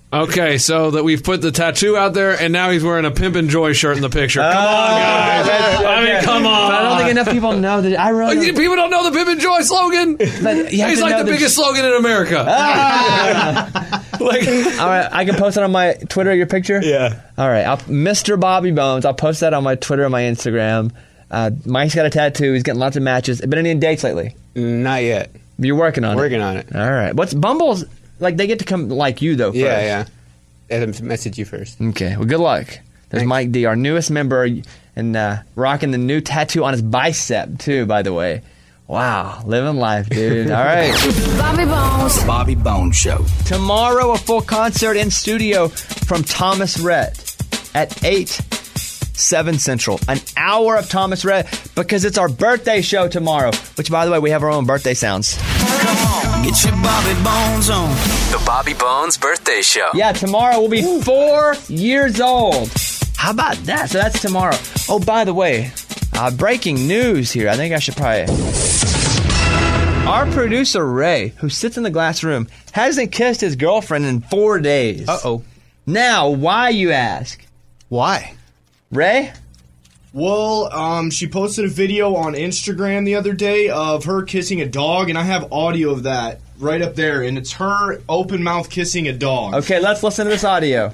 Okay, so that we've put the tattoo out there, and now he's wearing a Pimp and Joy shirt in the picture. Come on, guys. I mean, come on. But I don't think enough people know that. I wrote. Like, people don't know the Pimp and Joy slogan. But you have He's to like know the biggest slogan in America. Ah. Like, all right, I can post it on my Twitter. Your picture. Yeah. All right, I'll, Mister Bobby Bones. I'll post that on my Twitter and my Instagram. Uh, Mike's got a tattoo. He's getting lots of matches. Been any dates lately? Not yet. You're working on working it. Working on it. All right. What's Bumble's like? They get to come like you though. First. Yeah, yeah. I had to message you first. Okay. Well, good luck. There's Thanks. Mike D, our newest member, and uh, rocking the new tattoo on his bicep too. By the way. Wow, living life, dude. All right. Bobby Bones. Bobby Bones Show. Tomorrow, a full concert in studio from Thomas Rhett at eight, seven Central. An hour of Thomas Rhett because it's our birthday show tomorrow, which, by the way, we have our own birthday sounds. Get your Bobby Bones on. The Bobby Bones Birthday Show. Yeah, tomorrow we'll be four years old. How about that? So that's tomorrow. Oh, by the way, uh, breaking news here. I think I should probably... Our producer, Ray, who sits in the glass room, hasn't kissed his girlfriend in four days. Uh-oh. Now, why, you ask? Why? Ray? Well, um, she posted a video on Instagram the other day of her kissing a dog, and I have audio of that right up there, and it's her open mouth kissing a dog. Okay, let's listen to this audio.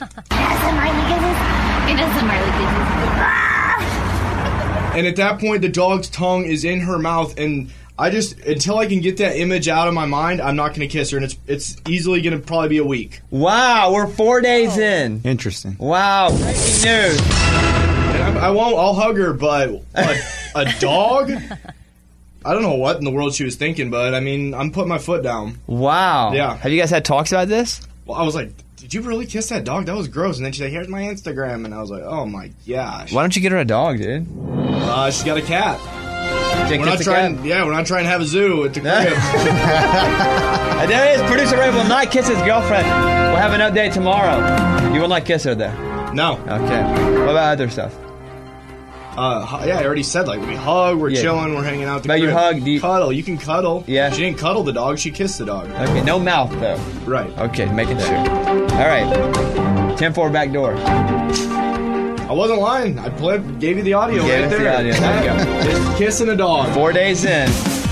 And at that point, the dog's tongue is in her mouth, and I just, until I can get that image out of my mind, I'm not going to kiss her, and it's it's easily going to probably be a week. Wow, we're four days in. Interesting. Wow, breaking news. And I, I won't, I'll hug her, but a, a dog? I don't know what in the world she was thinking, but I mean, I'm putting my foot down. Wow. Yeah. Have you guys had talks about this? Well, I was like, did you really kiss that dog? That was gross. And then she's like, here's my Instagram. And I was like, oh my gosh. Why don't you get her a dog, dude? Uh, she's got a cat. We're not trying, cat? yeah, we're not trying to have a zoo at the crib. And there he is. Producer Ray will not kiss his girlfriend. We'll have an update tomorrow. You will not kiss her there? No. Okay. What about other stuff? Uh, yeah, I already said, like, we hug, we're Yeah. chilling, we're hanging out at the But you crib. hug, do you- Cuddle, you can cuddle. Yeah. She didn't cuddle the dog, she kissed the dog. Okay, no mouth, though. Right. Okay, making sure. All right. ten four back door. I wasn't lying. I played, gave you the audio You gave right us there. the audio. There you go. Just kissing a dog. Four days in.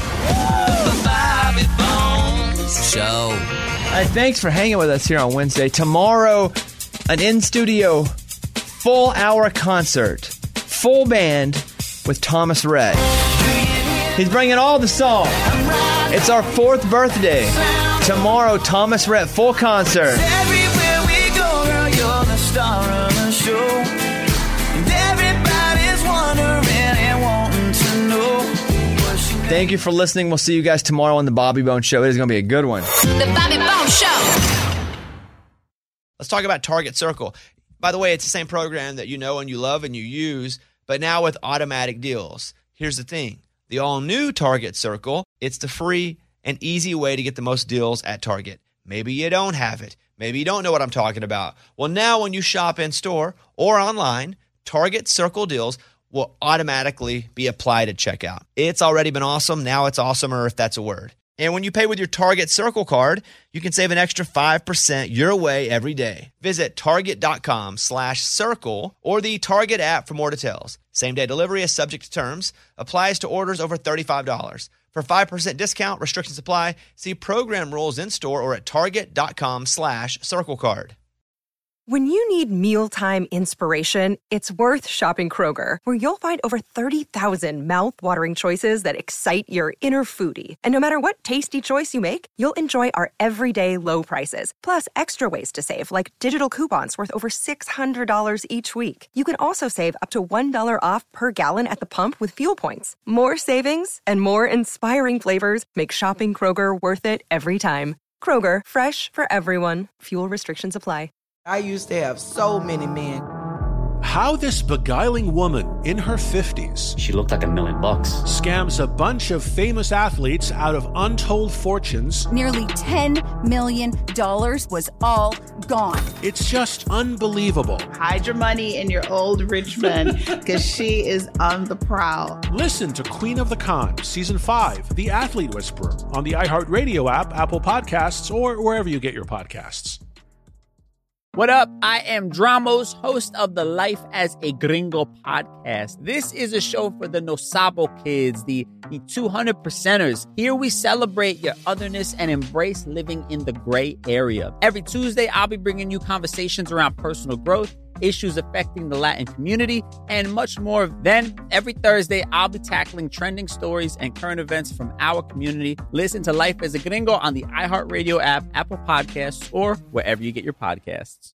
Bobby Bones Show. All right, thanks for hanging with us here on Wednesday. Tomorrow, an in-studio full-hour concert, full band with Thomas Rhett. He's bringing all the songs. It's our fourth birthday. Tomorrow, Thomas Rhett, full concert. Everywhere we go, girl, you're the star of the show. And everybody's wondering and wanting to know. Thank you for listening. We'll see you guys tomorrow on the Bobby Bones Show. It is going to be a good one. The Bobby Bones Show. Let's talk about Target Circle. By the way, it's the same program that you know and you love and you use, but now with automatic deals. Here's the thing. The all-new Target Circle, it's the free and easy way to get the most deals at Target. Maybe you don't have it. Maybe you don't know what I'm talking about. Well, now when you shop in-store or online, Target Circle deals will automatically be applied at checkout. It's already been awesome. Now it's awesomer, if that's a word. And when you pay with your Target Circle card, you can save an extra five percent your way every day. Visit target.com slash circle or the Target app for more details. Same-day delivery is subject to terms. Applies to orders over thirty-five dollars. For five percent discount, restrictions apply. See program rules in-store or at target.com slash circle card. When you need mealtime inspiration, it's worth shopping Kroger, where you'll find over thirty thousand mouth-watering choices that excite your inner foodie. And no matter what tasty choice you make, you'll enjoy our everyday low prices, plus extra ways to save, like digital coupons worth over six hundred dollars each week. You can also save up to one dollar off per gallon at the pump with fuel points. More savings and more inspiring flavors make shopping Kroger worth it every time. Kroger, fresh for everyone. Fuel restrictions apply. I used to have so many men. How this beguiling woman in her fifties, she looked like a million bucks, scams a bunch of famous athletes out of untold fortunes. Nearly ten million dollars was all gone. It's just unbelievable. Hide your money in your old rich man, because she is on the prowl. Listen to Queen of the Con, Season five, The Athlete Whisperer, on the iHeartRadio app, Apple Podcasts, or wherever you get your podcasts. What up? I am Dramos, host of the Life as a Gringo podcast. This is a show for the No Sabo kids, the, the two hundred percenters. Here we celebrate your otherness and embrace living in the gray area. Every Tuesday, I'll be bringing you conversations around personal growth, issues affecting the Latin community, and much more. Then, every Thursday, I'll be tackling trending stories and current events from our community. Listen to Life as a Gringo on the iHeartRadio app, Apple Podcasts, or wherever you get your podcasts.